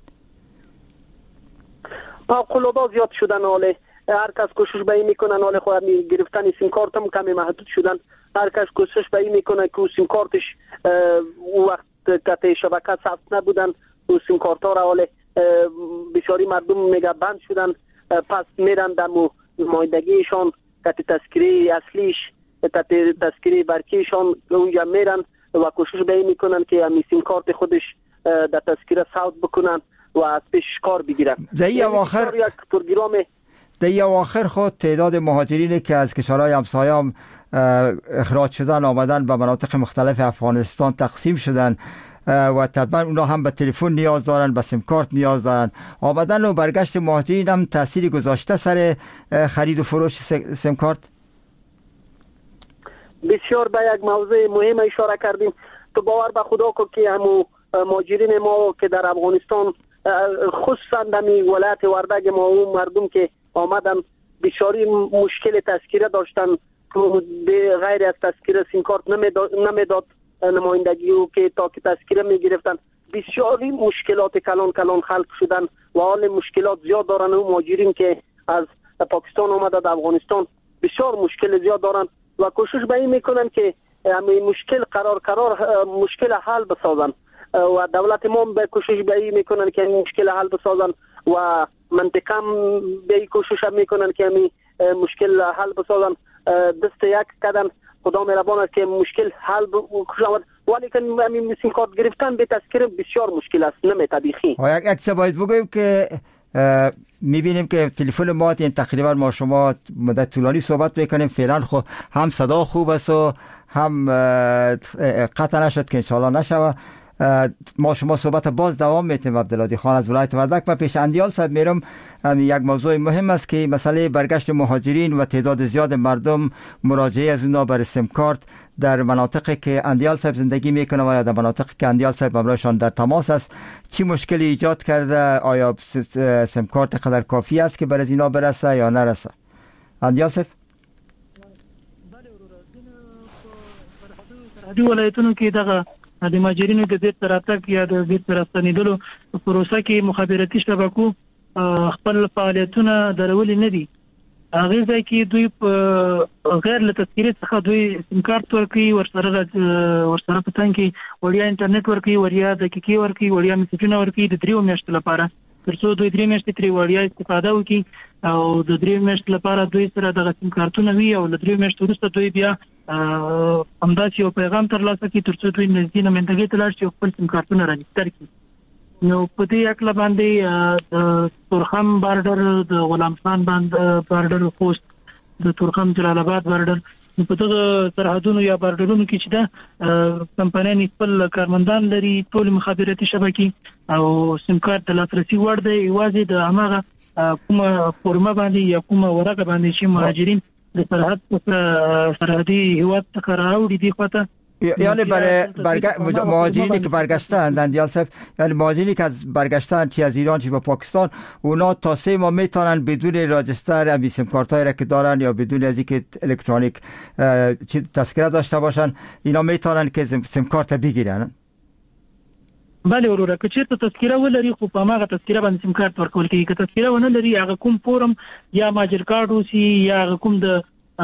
قلوبا زیاد شدن، حاله هر کس کوشش به این میکنن، حاله خود گرفتن سیم کارت هم کمی محدود شدن. هر کس کوشش به این میکنه که سیم کارتش وقت که شبکه ثبت نبودن و سیم کارت ها را حاله بسیاری مردم میگه بند شدن، پس میرن در نمایندگیشان که تذکره اصلیش تحت تذکره برکیشان اونجا میرن و کوشش به این میکنن که همی سیم کارت خودش در تذکره ثبت بکنن و از پیش کار بگیرن. در این اواخر یک پروگرام در این اواخر خود تعداد مهاجرینی که از کشورهای همسایه هم اخراج شدن آمدن به مناطق مختلف افغانستان تقسیم شدن و طبعا اونا هم به تلفن نیاز دارن، به سیم کارت نیاز دارن. آمدن و برگشت مهاجرین هم تأثیری گذاشته سر خرید و فروش سیم کارت؟ بسیار به یک موضوع مهم اشاره کردیم. تو باور به خدا که همو مهاجرین ما که در افغانستان خصوصا در ولایت وردگ ما اون مردم که آمدن بسیاری مشکل تذکره داشتن که غیر از تذکره سیم کارت نمیداد نمایندگی و که تا که تذکره میگرفتن بسیاری مشکلات کلان کلان خلق شدن و حال مشکلات زیاد دارن. و مهاجرین که از پاکستان آمده در افغانستان بسیار مشکل زیاد دارن و کوشش به این میکنن که همین مشکل قرار قرار مشکل حل بسازن و دولت ما به کوشش به این میکنن که این مشکل حل بسازن و منطقه به این کوشش میکنن که همین مشکل حل بسازن. دست یک قدم خدا مهربان است که مشکل حل بکنه، ولی که همین سیم کارت گرفتن به تذکره بسیار مشکل است، نمیتابیخی. یک عکس باید بگویم که میبینیم که تلفن ما این تقریبا ما شما مدت طولانی صحبت میکنیم، فعلا خب هم صدا خوب است و هم قطع نشد که انشاءالله نشوه. ما شما صحبت باز دوام میتیم. عبدالهادی خان از ولایت وردک. من پیش اندیال صاحب میرم. یک موضوع مهم است که مسئله برگشت مهاجرین و تعداد زیاد مردم مراجعه از اونها بر سیم کارت در مناطقی که اندیال صاحب زندگی میکنه و یا در مناطقی که اندیال صاحب همراهشان در تماس است، چی مشکلی ایجاد کرده؟ آیا سیم کارت قدر کافی است که بر از اینا برسه یا نرسه؟ اندیال صاحب د ولایتونو کې دغه د مهاجرینو د بیرته راتګ یا د بیرته راستنېدلو په پروسه کې مخابراتي شبکو خپل فعالیتونه درولې نه دي. هغه ځای کې دوی په غیر له تذکرې څخه دوی سیم کارت ورکوي، ورسره ورسره په تن کې وړیا انټرنیټ ورکوي، وړیا دقیقې ورکوي، وړیا میسجونه ورکوي د دریو میاشتو لپاره، ترڅو دوی درې میاشتې ترې وړیا استفاده وکړي او د درې میاشتو لپاره دوی سره دغه سیم کارتونه وي او له درې میاشتو وروسته دوی بیا همداسې یو پیغام ترلاسه کړي ترڅو دوی نږدې نمایندګۍ ته لاړ شي او خپل سیم کارتونه راجستر کړي. نو په دې اکله باندې د تورخم بارډر، د غلام خان بارډر، خوست، د تورخم جلال آباد بارډر، په دغه سرحدونو یا بارډرونو کې چې دا کمپنیان خپل کارمندان لري، ټول مخابراتي شبکې او سیم کارت د لاسرسي وړ دی. یوازې د هماغه کومه فورمه باندې یا کومه ورقه باندې چې مهاجرین د سرحد څخه سرحدي هیواد څخه راوړي دي خواته، یعنی برای مهاجرینی که برگشتند اندیال صاحب، یعنی مهاجرینی که از برگشتند چی از ایران چی با پاکستان، اونا تا سه ماه میتونن بدون راجستر امی سیم کارت هایی را که دارن یا بدون از اینکه الکترونیک چی تذکره داشته باشن اینا میتونن که سیم کارت بگیرن. بله وروره، که چیرته تذکره ولري خو په هغه تذکره باندې سیم کارت ورکول کیږي. که تذکره ونه لري هغه کوم فورم یا ماجر کارت اوسي یا هغه کوم د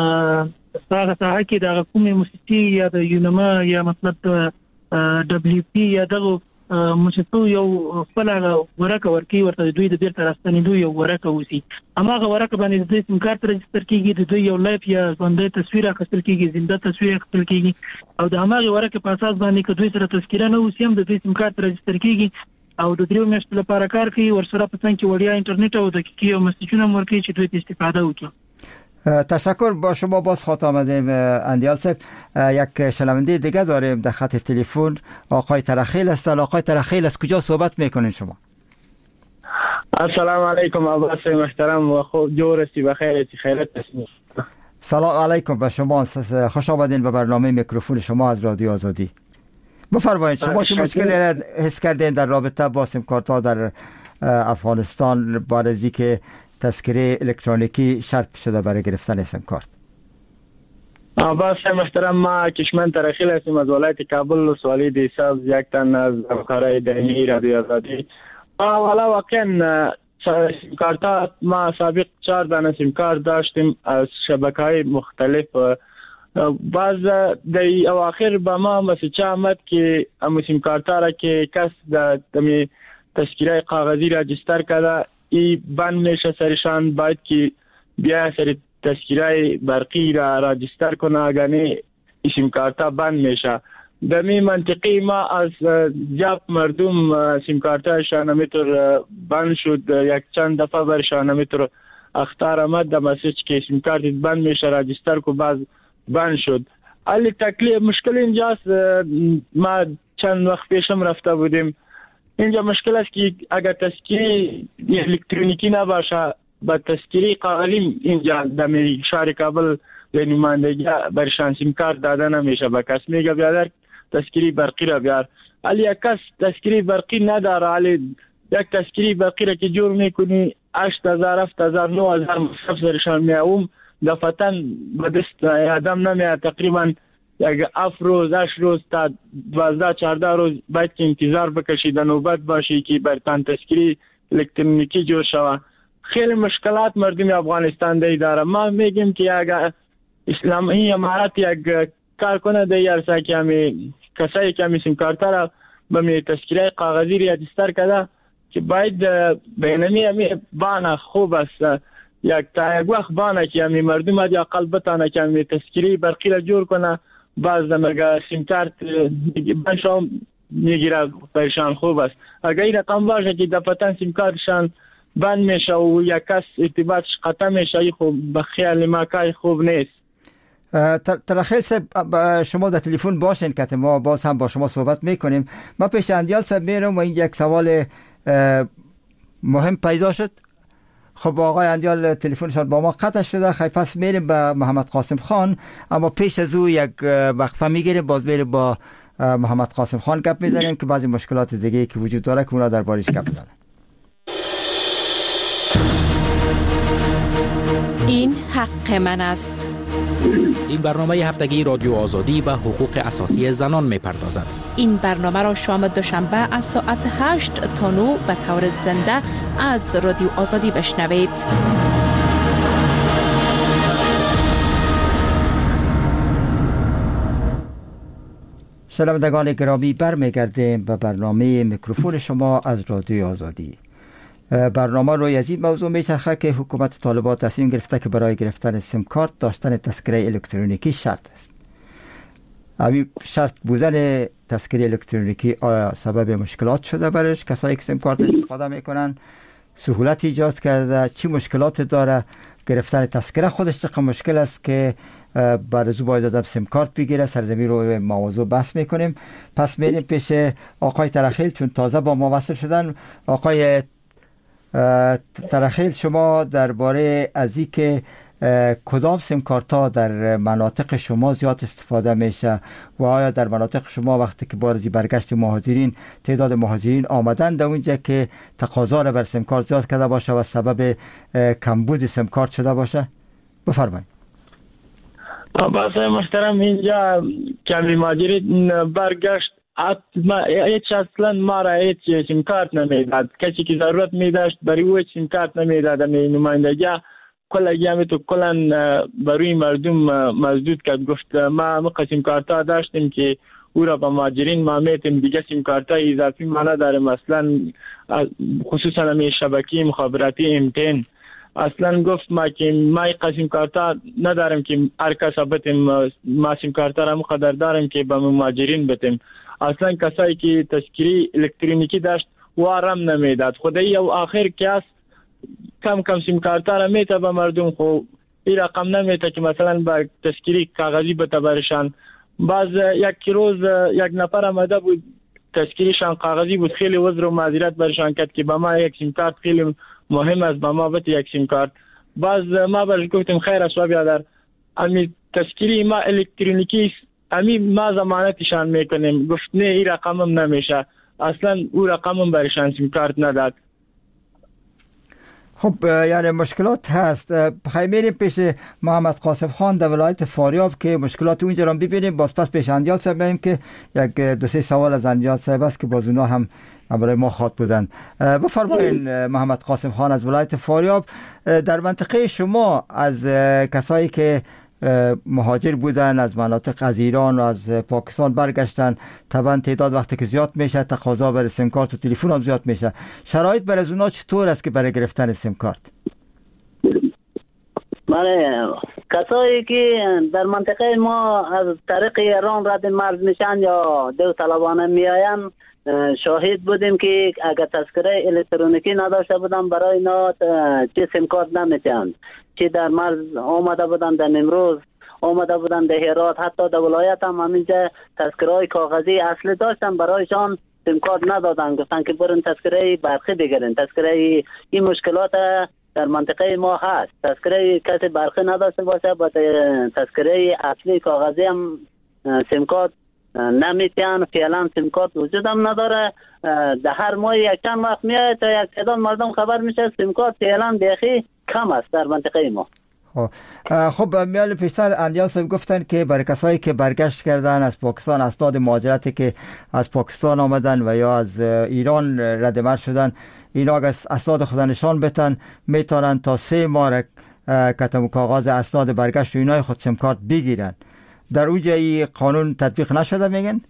هغه ساحه کې د کومې موسسې یا د یونما یا مطلب د دبلیو پی یا دغه موسسو یو خپل ورقه ورکوي ورته دوی د بیرته راستنېدو یو ورقه اوسي. هماغه ورقه باندې د سیم کارت رجستر کیږي، د دوی یو لایف یا ژوندی تصویر اخیستل کیږي، زنده تصویر اخیستل کیږي او د هماغه ورقه په اساس باندې که دوی سره تذکره نه اوسي هم د دوی سیم کارت رجستر کیږي او د دریو میاشتو لپاره کار کوي، ورسره په څنګ کې وړیا انټرنیټ او دقیقې او مسیجونه ورکوي چې دوی ته استفاده وکړي. تشکر. با شما باز خاط آمدیم اندیال صاحب. یک شنونده دیگه داریم در خط تلفن، آقای ترخیل هستن. آقای ترخیل از کجا صحبت میکنین شما؟ السلام علیکم عباس محترم و خوب جور هستی بخیر هستی خیرت هستی. سلام علیکم به شما، خوش آمدین به برنامه میکروفون شما از رادیو آزادی. بفرمایید شما چه مشکلی حس کردین در رابطه با سیم کارت ها در افغانستان بعد از اینکه تذکره الکترونیکی شرط شده برای گرفتن سیم کارت؟ عباس محترم، ما کشمن ترخیل هستیم از ولایت کابل، سوالی دیساز یک تن از همکارای دائمی رادیو آزادی. والا واقعا سیم کارت ما سابق چهار دانه سیم کارت داشتیم از شبکه‌های مختلف. بعض در اواخر با ما مسیج آمد که ام سیم کارت را که کس در تذکره کاغذی راجستر کرده ای بند میشه سرشان، باید که بیا سر تذکره برقی را راجستر کنه، اگر نه سیم کارت بند میشه. در می منطقه ما از زیاد مردم سیم کارتشان همینطور بند شد، یک چند دفعه برشان همینطور اخطار آمد در مسیج که سیم کارت بند میشه راجستر کو، باز بند شد. علی تکلیف مشکل اینجاست، ما چند وقت پیشم رفته بودیم، اینجا مشکل است که اگر تذکره الکترونیکی نباشه با تذکره کاغذی اینجا در شهر کابل به نمایندگی برشان سیم کارت داده نمیشه. با کس میگه بیادر تذکره برقی را بیار، ولی یک کس تذکره برقی نداره، ولی یک تذکره برقی را که جور میکنی هشت هزار هفت هزار نه هزار مصرف سرشان میاوم دفتن به دست آدم نمیاد. تقریبا یک اف روز اش روز تا دوازده چهارده روز باید که انتظار بکشید نوبت باشی که برتان تذکره الکترونیکی جور شوه. خیلی مشکلات مردم افغانستان دی داره. ما میگیم که اگر اسلامی امارات یک کار کنه دی ارسا که همی کسایی که همی سیم کارت را به می تذکره کاغذی راجستر کرده که باید بینمی همی بانه خوب است، یک تا یک وقت بانه که همی مردم ها یا قلب بتانه که همی تذکره برقی را جور کنه، باز دمرگا سیم کارت بنشان میگیره پریشان خوب است. اگر این رقم باشه که دفتن سیم کارتشان بند میشه و یک کس ارتباطش قطع میشه، خوب به خیال ما کار خوب نیست. ترخیل صاحب شما در تلفن باشین که ما باز هم با شما صحبت میکنیم. ما پیش اندیال صاحب میرم و اینجا یک سوال مهم پیدا شد. خب آقای اندیال تلفنشان با ما قطع شده. خیلی پس میریم به محمد قاسم خان، اما پیش از او یک وقفه میگیریم، باز میریم با محمد قاسم خان گپ میزنیم که بعضی مشکلات دیگه که وجود داره که اونا در بارش گپ بزنن. این حق من است. این برنامه هفتگی رادیو آزادی به حقوق اساسی زنان میپردازد. این برنامه را شام دوشنبه از ساعت هشت تا نه به طور زنده از رادیو آزادی بشنوید. شنوندگان گرامی، برمیگردیم به برنامه میکروفون شما از رادیو آزادی. برنامه روی از این موضوع میچرخه که حکومت طالبان تصمیم گرفته که برای گرفتن سیم کارت داشتن تذکره الکترونیکی شرط است. همین شرط بودن تذکره الکترونیکی آیا سبب مشکلات شده برش کسایی که سیم کارت استفاده میکنن؟ سهولت ایجاد کرده؟ چی مشکلات داره؟ گرفتن تذکره خودش چقدر مشکل است که برزو باید آدم سیم کارت بگیره؟ سرزمین رو موضوع بحث میکنیم. پس میریم پیش آقای ترخیل چون تازه با ما وصل شدن. آقای ترخیل، شما درباره از این که کدام سیم کارت ها در مناطق شما زیاد استفاده میشه و آیا در مناطق شما وقتی که بارزی برگشت مهاجرین تعداد مهاجرین آمدن در اونجا که تقاضا را بر سیم کارت زیاد کرده باشه و سبب کمبود سیم کارت شده باشه؟ بفرمایید. باز محترم، اینجا کمی مهاجرین برگشت ما هیچ اصلا ما را هیچ سیم کارت نمیداد. کسی که ضرورت میداشت برای او سیم کارت نمیداد. نمایندگی کل جامعه تو کلن برای مردم مزدود کرد. گفت ما ما سیم کارت ها داشتیم که او را با مهاجرین ما میتیم دیگه سیم کارت های اضافی ما نداریم. اصلا خصوصا همی شبکی مخابراتی امتن اصلا گفت ما که ما سیم کارت ها نداریم که هر کس بتیم. ما سیم کارت ها را مقدر داریم که با مهاجرین بتیم. اصلا کسایی که تذکره الکترونیکی داشت و آرام نمیداد. خدایی او آخر کس کم کم سیم کارت را میته به مردم، خو این رقم نمیته که مثلا با تذکره کاغذی بته برشان. باز یک روز یک نفر آمده بود تذکرهشان کاغذی بود، خیلی عذر و معذرت برشان کرد که با ما یک سیم کارت خیلی مهم است، با ما بته یک سیم کارت. باز ما برش گفتیم خیر است و بیادر امی تذکره ما الکترونیکی امی ما ضمانتشان میکنیم. گفت نه این رقمم نمیشه، اصلا او رقمم برشان سیم کارت نداد. خب یعنی مشکلات هست. خیلی میریم پیش محمد قاسم خان در ولایت فاریاب که مشکلات اونجا رو ببینیم. باز پس پیش اندیال صاحب بریم که یک دو سه سوال از اندیال صاحب است که باز اونا هم برای ما خاط بودن. بفرمایید محمد قاسم خان از ولایت فاریاب، در منطقه شما از کسایی که مهاجر بودن از مناطق از ایران و از پاکستان برگشتن، طبعا تعداد وقتی که زیاد میشه تقاضا برای سیم کارت و تلفن هم زیاد میشه. شرایط برای اونا چطور است که برای گرفتن سیم کارت؟ برای کسایی که در منطقه ما از طریق ایران رد مرز میشن یا داوطلبانه میاین، شاهد بودیم که اگر تذکره الکترونیکی نداشته بودن برای اینا چه سیم کارت نمیتن. چه در مرز آمده بودن، در نمروز آمده بودن، در هرات، حتی در ولایت هم همینجا تذکره های کاغذی اصلی داشتن، برایشان سیم کارت ندادن. گفتن که برن تذکره برقی بگیرن. تذکره این مشکلات در منطقه ما هست. تذکره کسی برقی نداشته باشه با تذکره اصلی کاغذی هم سیم کارت نمیتین. فعلا سیم کارت وجود هم نداره. در هر ماه یک چند وقت میاد تا یک تعداد مردم خبر میشه سیم کارت فعلا بیخی کم است در منطقه ما. خب میال پیشتر اندیال صاحب گفتن که برای کسایی که برگشت کردن از پاکستان، اسناد مهاجرتی که از پاکستان آمدن و یا از ایران رد مرز شدن، اینا اگر اسناد خود نشان بتن میتونن تا سه ماه کتم کاغذ اسناد برگشت و اینای خود سیم کارت بگیرن. در اونجا این قانون تطبیق نشده میگن؟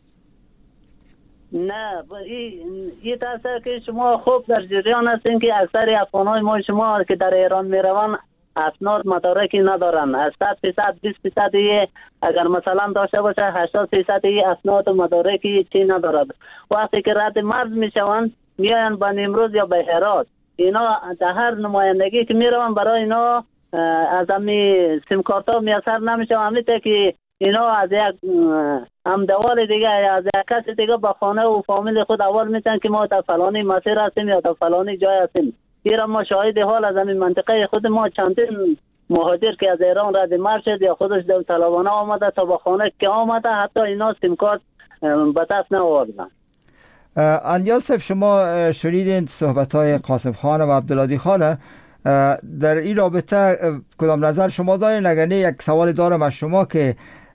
نه، این تاثیر که شما خوب در جریان هستین که اکثر افغانای ما شما که در ایران میرون اسناد مدارکی ندارن. از صد فیصد بیست فیصد اگر مثلا داشته باشه هشتاد فیصد اسناد و مدارکی چی ندارد. وقتی که رد مرز میشوند میاین به نمروز یا به هرات، اینا در هر نمایندگی که میرون برای اینا از همین سیم کارت ها میسر نمیشه. همیشه که اینا از یک همدوار دیگه از یک کس دیگه به خانه و فامیل خود اول میتن که ما تا فلانی مسیر هستیم یا تا فلانی جای هستیم. ایران ما شاهد حال از همین منطقه خود ما چندین مهاجر که از ایران رد مرد شد یا خودش داوطلبانه آمده تا به خانه که آمده حتی اینا سیم کارت به دست نآوردن. اندیال صاحب، شما شنیدین صحبت های قاسم خان و عبدالهادی خان. در این رابطه کدام نظر شما دارین؟ اگر نه یک سوال دارم از شما که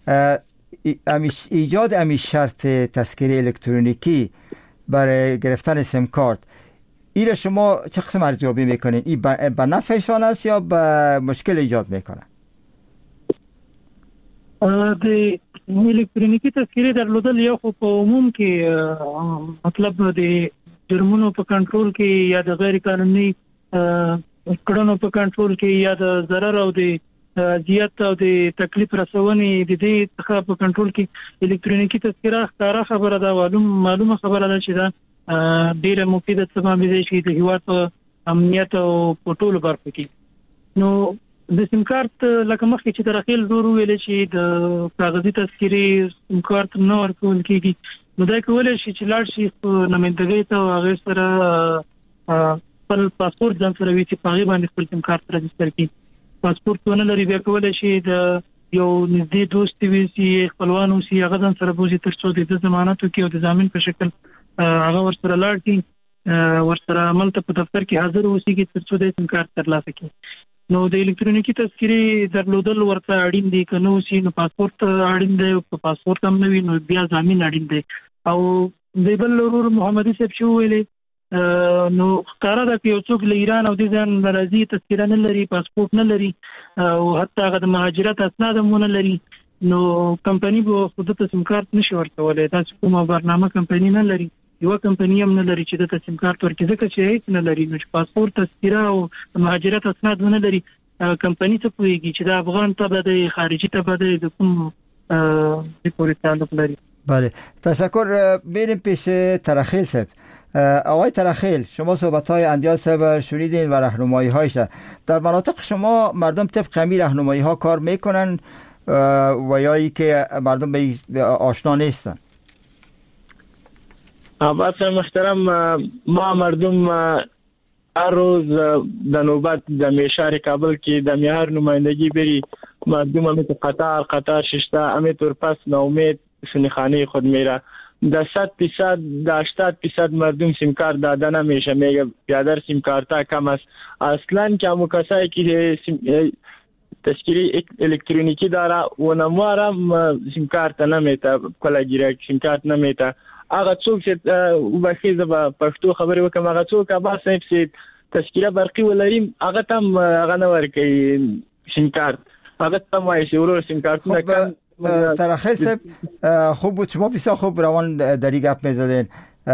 ایجاد امی شرط تذکره الکترونیکی برای گرفتن سیم کارت، این شما چه قسم ارزیابی میکنین؟ این به نفعشان است یا به مشکل ایجاد میکنه؟ د الکترونیکی تذکره درلودل یو خو په عموم کې مطلب د جرمونو په کنټرول کې یا د غیر قانوني کړنو په کنټرول کې یا د ضرر او د اذیت او د تکلیف رسونې د دې څخه په کنټرول کې الکترونیکی تذکره ښکاره خبره ده، معلومه خبره ده چې دا ډیره مفیده ثابت شي د هیواد په امنیت او په ټولو برخو کې. نو د سیم کارت لکه مخکې چې تر اخیل ډور ویل چې د کاغذي تذکرې سیم کارت نه ورکول کېږي، نو دا کولای شي چې لاړ شي نمائندګۍ ته او هغې سره خپل پاسپورت ځان سره وي چې په هغې باندې خپل سیم کارت رجسټر کړي. پاسپورت ونه لري بیا کولای شي د یو نږدې دوست وي چې خپلوان اوسي هغه ځان سره بوځي تر څو د ضمانت وکړي او د ضامن په شکل هغه ورسره لاړ کړي، ورسره عملته په دفتر کې حاضر اوسېږي تر څو د سیم کارت ترلاسه کړي. نو د الکترونیکی تذکرې درلودل ورته اړین دي، که نه اوسي نو پاسپورت اړین دی، په پاسپورت هم نه وي نو بیا ضامن اړین دی. او د بل ورور محمدي صاحب چې وویلې نو ښکاره ده که یو څوک له ایران او د ځان راځي تذکره نه لري، پاسپورت نه لري او حتی هغه د مهاجرت اسناد هم ونه لري، نو کمپني به خو دته سیم کارت نشي ورکولی. داسې کومه برنامه کمپني نه لري، یوه کمپني هم نه لري چې دته سیم کارت ورکړي، ځکه چې هیڅ نه لري. نو چې پاسپورت، تذکره او مهاجرت اسناد ونه لري، کمپنی څه پوهېږي چې د افغان تبه دی، خارجي تبه دی، د کوم دې پورې تعلق لري. بله، تشکر. بریم پیش ترخیل صاحب. آقای ترخیل، شما صحبت‌های اندیال صاحب شنیدین و راهنمایی‌هایش. در مناطق شما مردم طبق همین راهنمایی‌ها کار میکنن و یا ای که مردم به آشنا نیستن؟ عباس محترم، ما مردم هر روز د نوبت د میشار کابل کې د میهر نمایندگی بری مردم همیت قطار قطار ششته همینطور پس ناامید شنیخانه خود میره. در صد فیصد در هشتاد فیصد مردم سیم کارت داده نمیشه، میگه بیادر سیم کارتا کم است. اصلا که همون کسایی که تذکره الکترونیکی داره و نموارم سیم کارت نمیته، کلا گیره سیم کارت نمیته. هغه څوک چې وبخیزه په پښتو خبرې وکم، هغه څوک عباس صاحب چې تذکره برقي ولري هغه تم هغه نه ورکوي سیم کارت، هغه تم وایي چې ورور سیم کارت نه. ترخیل صاحب، خوب بود شما بسیار خوب روان در این گپ میزدین.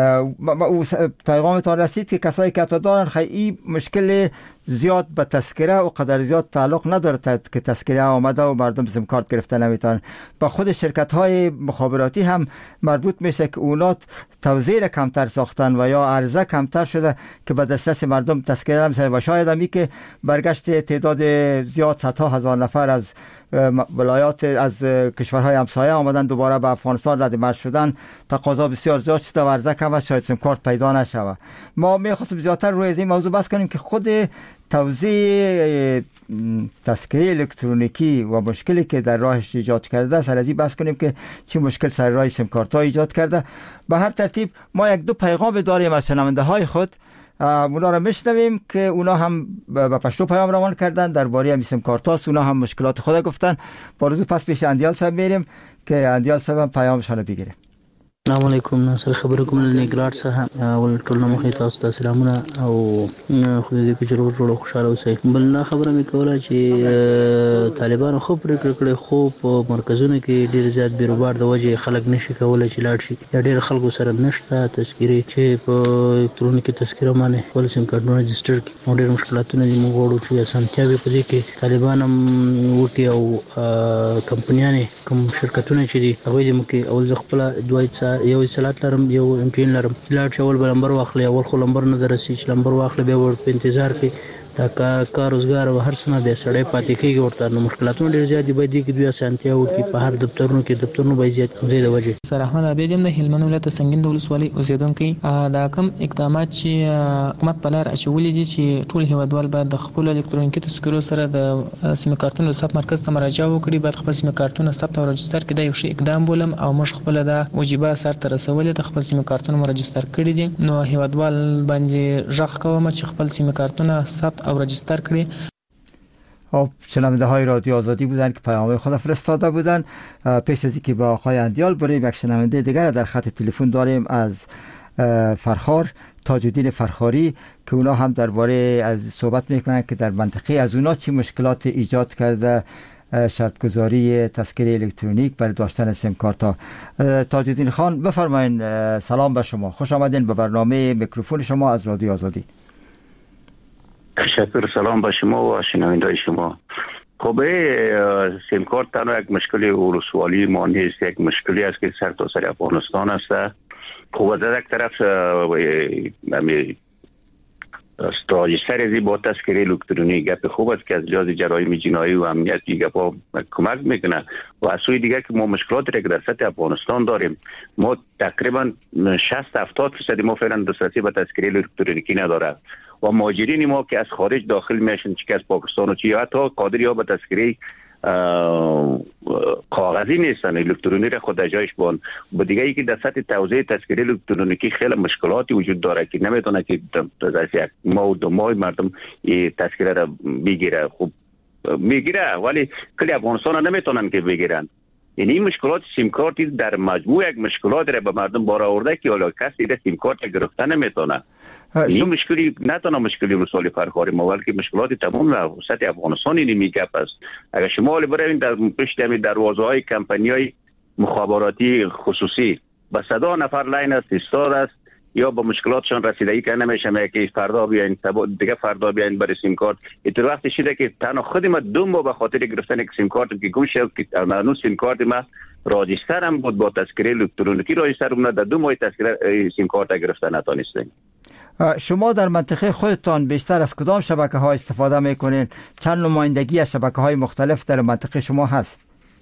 پیغامتان رسید که کسایی که حتی دارن خیلی مشکل زیاد به تذکره و قدر زیاد تعلق نداره که تذکره آمده و مردم سیم کارت گرفته نمیتونن. با خود شرکت های مخابراتی هم مربوط میشه که اونا توزیع کمتر ساختن و یا عرضه کمتر شده که به دسترس مردم تذکره نمیشه و شاید همی که برگشت تعداد زیاد صدها هزار نفر از ولایات از کشورهای همسایه آمدن دوباره به افغانستان رد مرز شدن، تقاضا بسیار زیاد شده و عرضه کم است، شاید سیم کارت پیدا نشود. ما می‌خواستیم زیادتر روی این موضوع بحث کنیم که خود توزیع تذکره الکترونیکی و مشکلی که در راهش ایجاد کرده سر از این بحث کنیم که چه مشکل سر راه سیم کارت ها ایجاد کرده. به هر ترتیب ما یک دو پیغام داریم از شنونده های خود، اونا رو میشنویم که اونا هم به پشتو پیام روان کردن درباره سیم کارت ها، اونا هم مشکلات خود گفتن. با رجوع پس پیش اندیال صاحب میریم که اندیال صاحب هم پیامشان رو بگیره. السلام علیکم، ناصر خبرو کوم له نګرات څخه. ول ټول نو مخې تاسو ته سلامونه او خو دې کې جوړ جوړ خوشاله اوسئ. بل نه خبره مې کوله چې طالبانو خو پرېکړه کړې خو په مرکزونو کې ډېر زیات بیروبار د وجې خلک نشي کولای چې لاړ شي، یا ډېر خلکو سره نشته تذکرې چې په الکترونیکي تذکره باندې خپل سیم کارتونه رجسټر کړي. او ډېر مشکلاتونه دي، موږ غواړو چې اسانتیاوې په دې کې طالبان هم وکړي او کمپنیانې کوم شرکتونه چې دي هغوی دې موږ اول زه خپله دوه یو اصالات لرم، یو امپین لرم، لاړ شول به لمبر واخلي. اول خو لمبر نه درسي چې لمبر واخلي بیا ور په انتظار کې دا کار روزګار او هر څه نه د سړی پاتې کېږي ورته نو مشکلاتونه ډېر زیات دي. باید دې کې دوی اسانتیا وکړي په هر دفترونو کې دفترونو باید زیات کړي د وجې. سر احمد عبید یم د هلمند ولایت سنگین د ولسوالۍ اوسېدونکی. دا کوم اقدامات چې حکومت په لار اچولي دي چې ټول هیوادوال باید د خپل الکترونیکي تذکرو سره د سیم کارتونو ثبت مرکز ته مراجعه وکړي، باید خپل سیم کارتونه ثبت او رجستر کړي. دا یو ښه اقدام بولم او موږ خپل د وجیبه سره رسولې د خپل سیم کارتونه رجستر کړي دي. نو هیوادوال باندې ژغ کوم چې خپل سیم کارتونه ثبت او رجستر کړي. خب شنونده های رادیو آزادی بودن که پیام خود فرستاده بودن. پیش از اینکه با آقای اندیال بریم یک شنونده دیگر در خط تلفن داریم از فرخار، تاج الدین فرخاری، که اونا هم درباره از صحبت میکنن که در منطقه از اونا چی مشکلات ایجاد کرده شرطگذاری تذکره الکترونیک برای داشتن سیم کارت ها. تاج الدین خان بفرمایید. سلام به شما، خوش آمدین به برنامه میکروفون شما از رادیو آزادی. تشکر. سلام به شما و شنوندگان شما. خب سیم کارت تنها یک مشکلی ولسوالی ما نیست، یک مشکلی است که سر تا سر افغانستان است. خب از یک طرف می راجستر با تذکره الکترونیک گپ خوب است که از لحاظ جرایم جنایی و امنیتی گپا کمک میکنه و از سوی دیگر که ما مشکلاتی که در سطح افغانستان داریم، ما تقریبا شصت هفتاد درصد ما فعلا دسترسی به تذکره الکترونیکی نداره و مهاجرین ما که از خارج داخل میشن، چه از پاکستان و چی حتی قادری ها به تذکره کاغذی نیستن، الکترونیکی را خود جایش بان. با دیگه ای که در سطح توزیع تذکره الکترونیکی خیلی مشکلاتی وجود داره که نمیتونه که از یک ماه و دو ماه مردم این تذکره را بگیره. خب میگیره ولی کلی افغانستان نمیتونن که بگیرن. یعنی این مشکلات سیم کارتی در مجموع یک مشکلات را به مردم بار آورده که حالا کسی را سیم کارت گرفته نمیتونه. این مشکلی نه تنها مشکلی رسالی فرخاری ما بلکه مشکلات تمام سطح افغانستان این میگپ است. اگر شما بروید در پشت همین دروازه های کمپانی های مخابراتی خصوصی به صدا نفر لاین است، ایستاد است یا با مشکلاتشان رسیدگی که نمیشه که فردا بیاین دیگه فردا بیاین برای سیم کارت. این وقتی شده که تنها خود ما دو ماه به خاطر گرفتن یک سیم کارت که گوش که منو سیم کارت ما راجستر هم بود با تذکره الکترونیکی راجستر بود، در دو ماه تذکره سیم کارت گرفتن نتونستیم. شما در منطقه خودتان بیشتر از کدام شبکه ها استفاده میکنین؟ چند نمایندگی از شبکه های مختلف در منطقه شما هست؟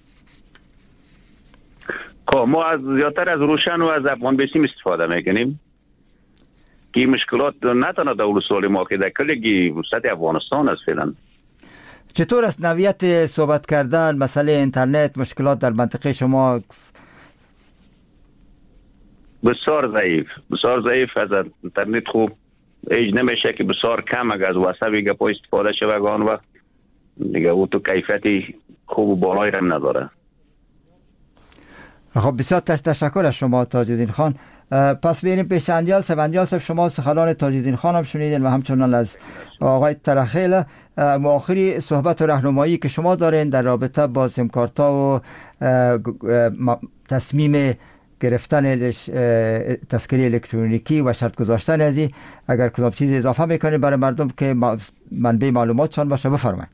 خب ما از زیادتر از روشن و از افغان بیسیم استفاده میکنیم که مشکلات نه تنها در ولسوالی ما که در کل سطح افغانستان است فعلا. چطور است نوعیت صحبت کردن، مسئله اینترنت، مشکلات در منطقه شما؟ بسیار ضعیف، بسیار ضعیف. از اینترنت خوب ایج نمیشه که بسیار کم اگر از واتساپ گپ استفاده شود آن وقت دیگه او تو کیفیتی خوب و بالایی هم نداره. خب بسیار تشکر از شما تاج الدین خان. پس بریم پیش اندیال صاحب. اندیال صاحب شما سخنان تاج الدین خان هم شنیدین و همچنان از آقای ترخیل. آخری صحبت و راهنمایی که شما دارین در رابطه با سیم کارت ها و تصمیم گرفتن تذکره الکترونیکی و شرط گذاشتن از این، اگر کدام چیز اضافه میکنید برای مردم که منبع معلوماتشان باشه بفرمایید.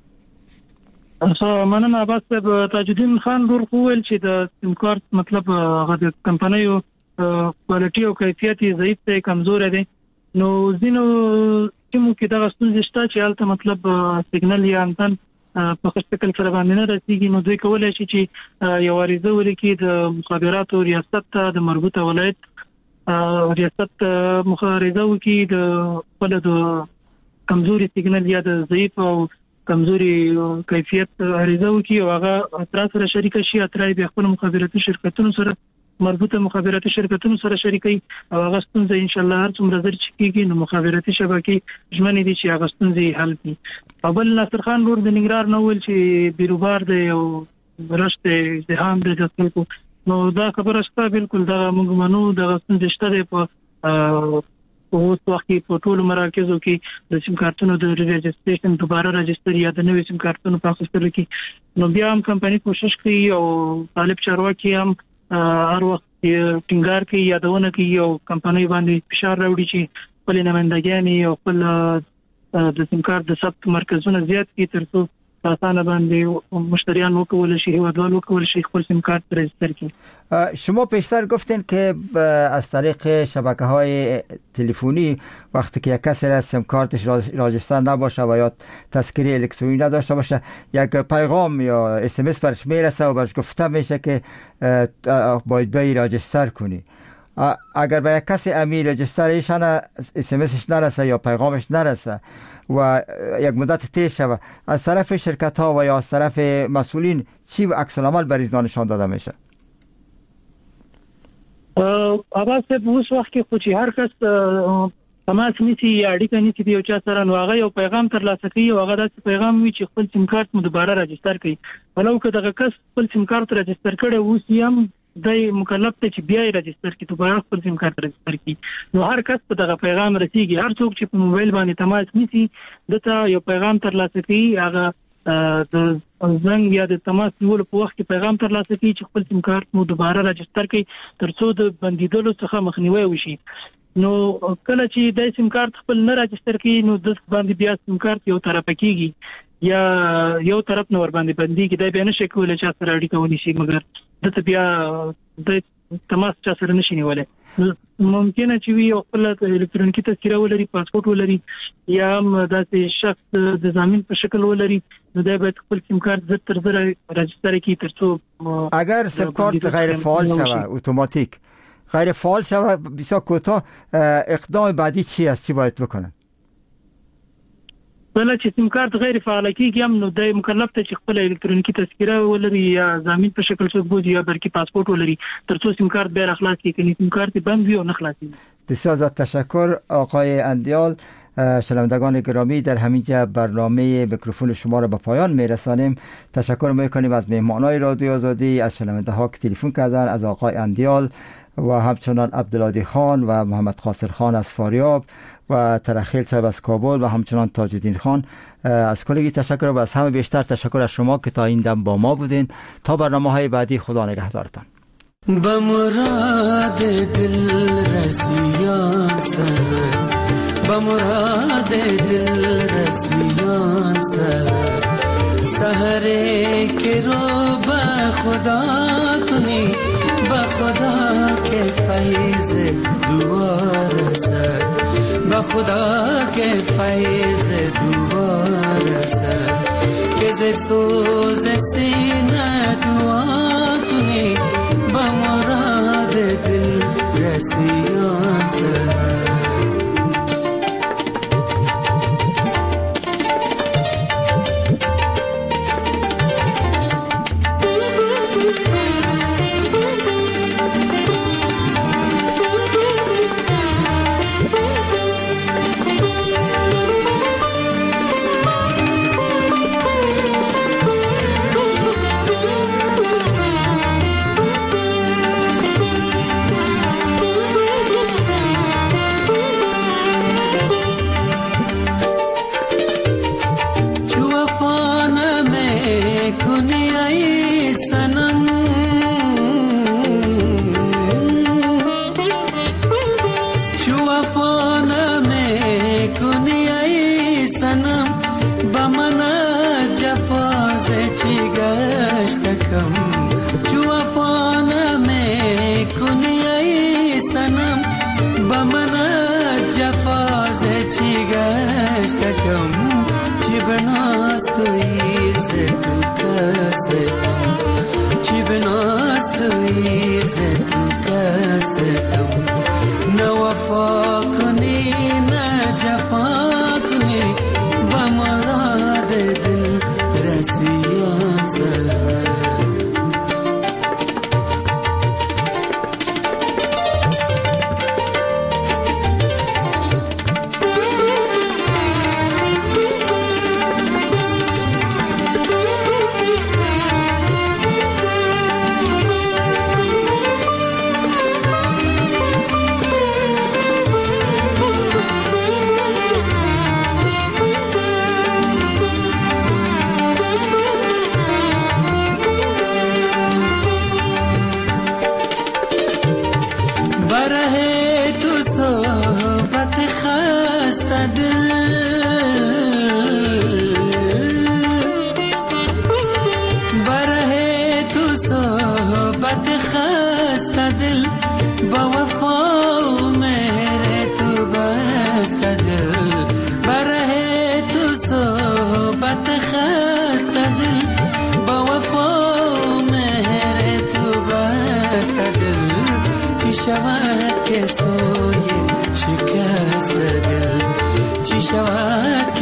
مننه عباس صاحب. تاج الدین خان ور وویل چې د سیم کارت مطلب هغه د کمپنیو کوالټي او کیفیت ضعیف دی، کمزور دی. نو ځینو سیمو کې دغه ستونزې شته چې هلته مطلب سیګنل یا انتن په ښه شکل سره باندې نه رسیږي. نو دوی کولی شي چې یو عریضه ولیکي د مخابراتو ریاست ته، د مربوطه ولایت ریاست عریضه وکړي د خپله د کمزوري سیګنل یا د ضعیف او کمزوري کیفیت عریضه وکړي او هغه اترا سره شریکه شي. اترا یې بیا خپلو مخابراتي شرکتونو سره مربوطه مخابراتي شرکتونو سره شریکي او هغه ستونزه انشاءالله هر څومره زر چې کېږي نو مخابراتي شبکې ژمنې دي چې هغه ستونزې حل کړي. او بل ناصر خان ورور د ننګرهار نه وویل چې بیروبار دی او رش دی، ازدحام دی د خلکو. نو دا خبره شته، بالکل دغه موږ منو دغه ستونزې شته دی په اوس وخت کې په ټولو مراکزو کې د سیم کارتونو د رجسټریشن دوباره رجسټر یا د نوې سیم کارتونو په اخیستلو کې. نو بیا هم کمپني کوشش کوي او طالب چارواکي هم هر وخت ټینګار کوي، یادونه کوي او کمپنۍ باندې فشار راوړي چې خپل نمائندګان او خپل د سیم کارت د ثبت مرکزونه زیات کړي ترڅو اسانه باندې مشتریان وکول شي هیوادوال وکول شي خپل سیم کارت رجیستر کړي. شما پیشتر گفتین که از طریق شبکه‌های تلفنی وقتی که یک کسی را سیم کارتش راجستر نباشه و یا تذکره الکترونیکی نداشته باشه یک پیغام یا اس ام اس برش میرسه و برش گفته میشه که باید بری راجستر کنی. اگر به یک کسی امی راجسترش اس ام اسش نرسه یا پیغامش نرسه و یک مدت تیر شود از طرف شرکت ها و یا از طرف مسئولین چی عکس العمل بر اینا نشان داده میشه؟ عباس صاحب اوس وخت کې خو چې هر کس تماس نیسي یا اړیکه نیسي د یو چا سره نو هغه یو پیغام ترلاسه کوي او هغه داسې پیغام وي چې خپل سیم کارت مو دوباره راجستر کړي. ولو که دغه کس خپل سیم کارت راجستر کړی اوس هم د مکلف ته چې بیا یې راجستر کړي دوباره خپل سیم کارت راجستر کړي. نو هر کس په دغه پیغام رسیږي. هر څوک چې په موبایل باندې تماس نیسي دته یو پیغام ترلاسه کوي هغه د زنګ یا د تماس نیولو په وخت کې پیغام ترلاسه کوي چې خپل سیم کارت مو دوباره راجستر کړي ترڅو د بندیدلو څخه مخنیوي وشي. نو کله چې د سیم کارت خپل نه راجستر کړي نو د باندې بیا سیم کارت یو طرف کېږي یا یو طرف نور باندې بنديږي دا به نشي کولای چې سره اړیکه ونیسي مګر دته بیا د تماس چا سره نشي نیولای. ممکنه چې وي خپل الکترونیکی تذکره ولري پاسپورت ولري یا هم داسې شخص د ضامن په شکل ولري نو دا باید خپل سیم کارت زر تر زر راجستر کړي ترڅو اگر سیم کارت غیر فعال شوه اتوماتیک غیر فعال شوه بسیار کوتاه اقدام بعدی چی است چی باید بکنن؟ بله چې سیم کارت غیر فعال کیږي هم نو د مکلف ته چې خپل الکترونیکی تذکره ولري یا ضامن په شکل څوک بوزي یا برکی پاسپورت ولري ترڅو سیم کارت بیا خلاص کیږي سیم کارت بند وي او نه خلاصي. بسیار زیاد تشکر آقای اندیال. شنوندگان گرامی در همینجا برنامه میکروفون شما را به پایان میرسانیم. تشکر میکنیم از مهمانای رادیو آزادی، از شنونده ها که تلفن کردن، از آقای اندیال و همچنان عبدالعادی خان و محمد قاصر خان از فاریاب و ترخیل صاحب از کابل و همچنان تاج الدین خان. از کلگی تشکر و از همه بیشتر تشکر از شما که تا این دم با ما بودین. تا برنامه های بعدی خدا نگهدارتان. بمراد دل رسیان سر بمراد دل رسیان سر سحرے کے رو بخدا کنی بخدا کے فیض دعا رسد بخدا کے فیض دعا رسد کہ ز سوز سینہ دعا کنی بمراد دل رسیان سر.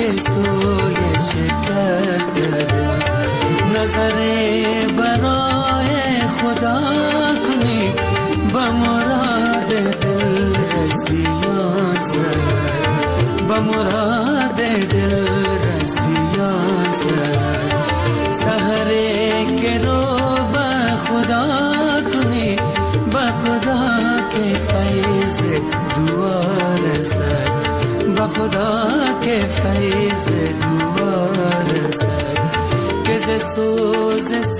سوی شکست دل نظر برای خدا کنی با مراد دل رسیان سر با مراد دل رسیان سر سحره که رو با خدا کنی با خدا که فیض دوار سر با خدا که فیض دوار سر که ز سوز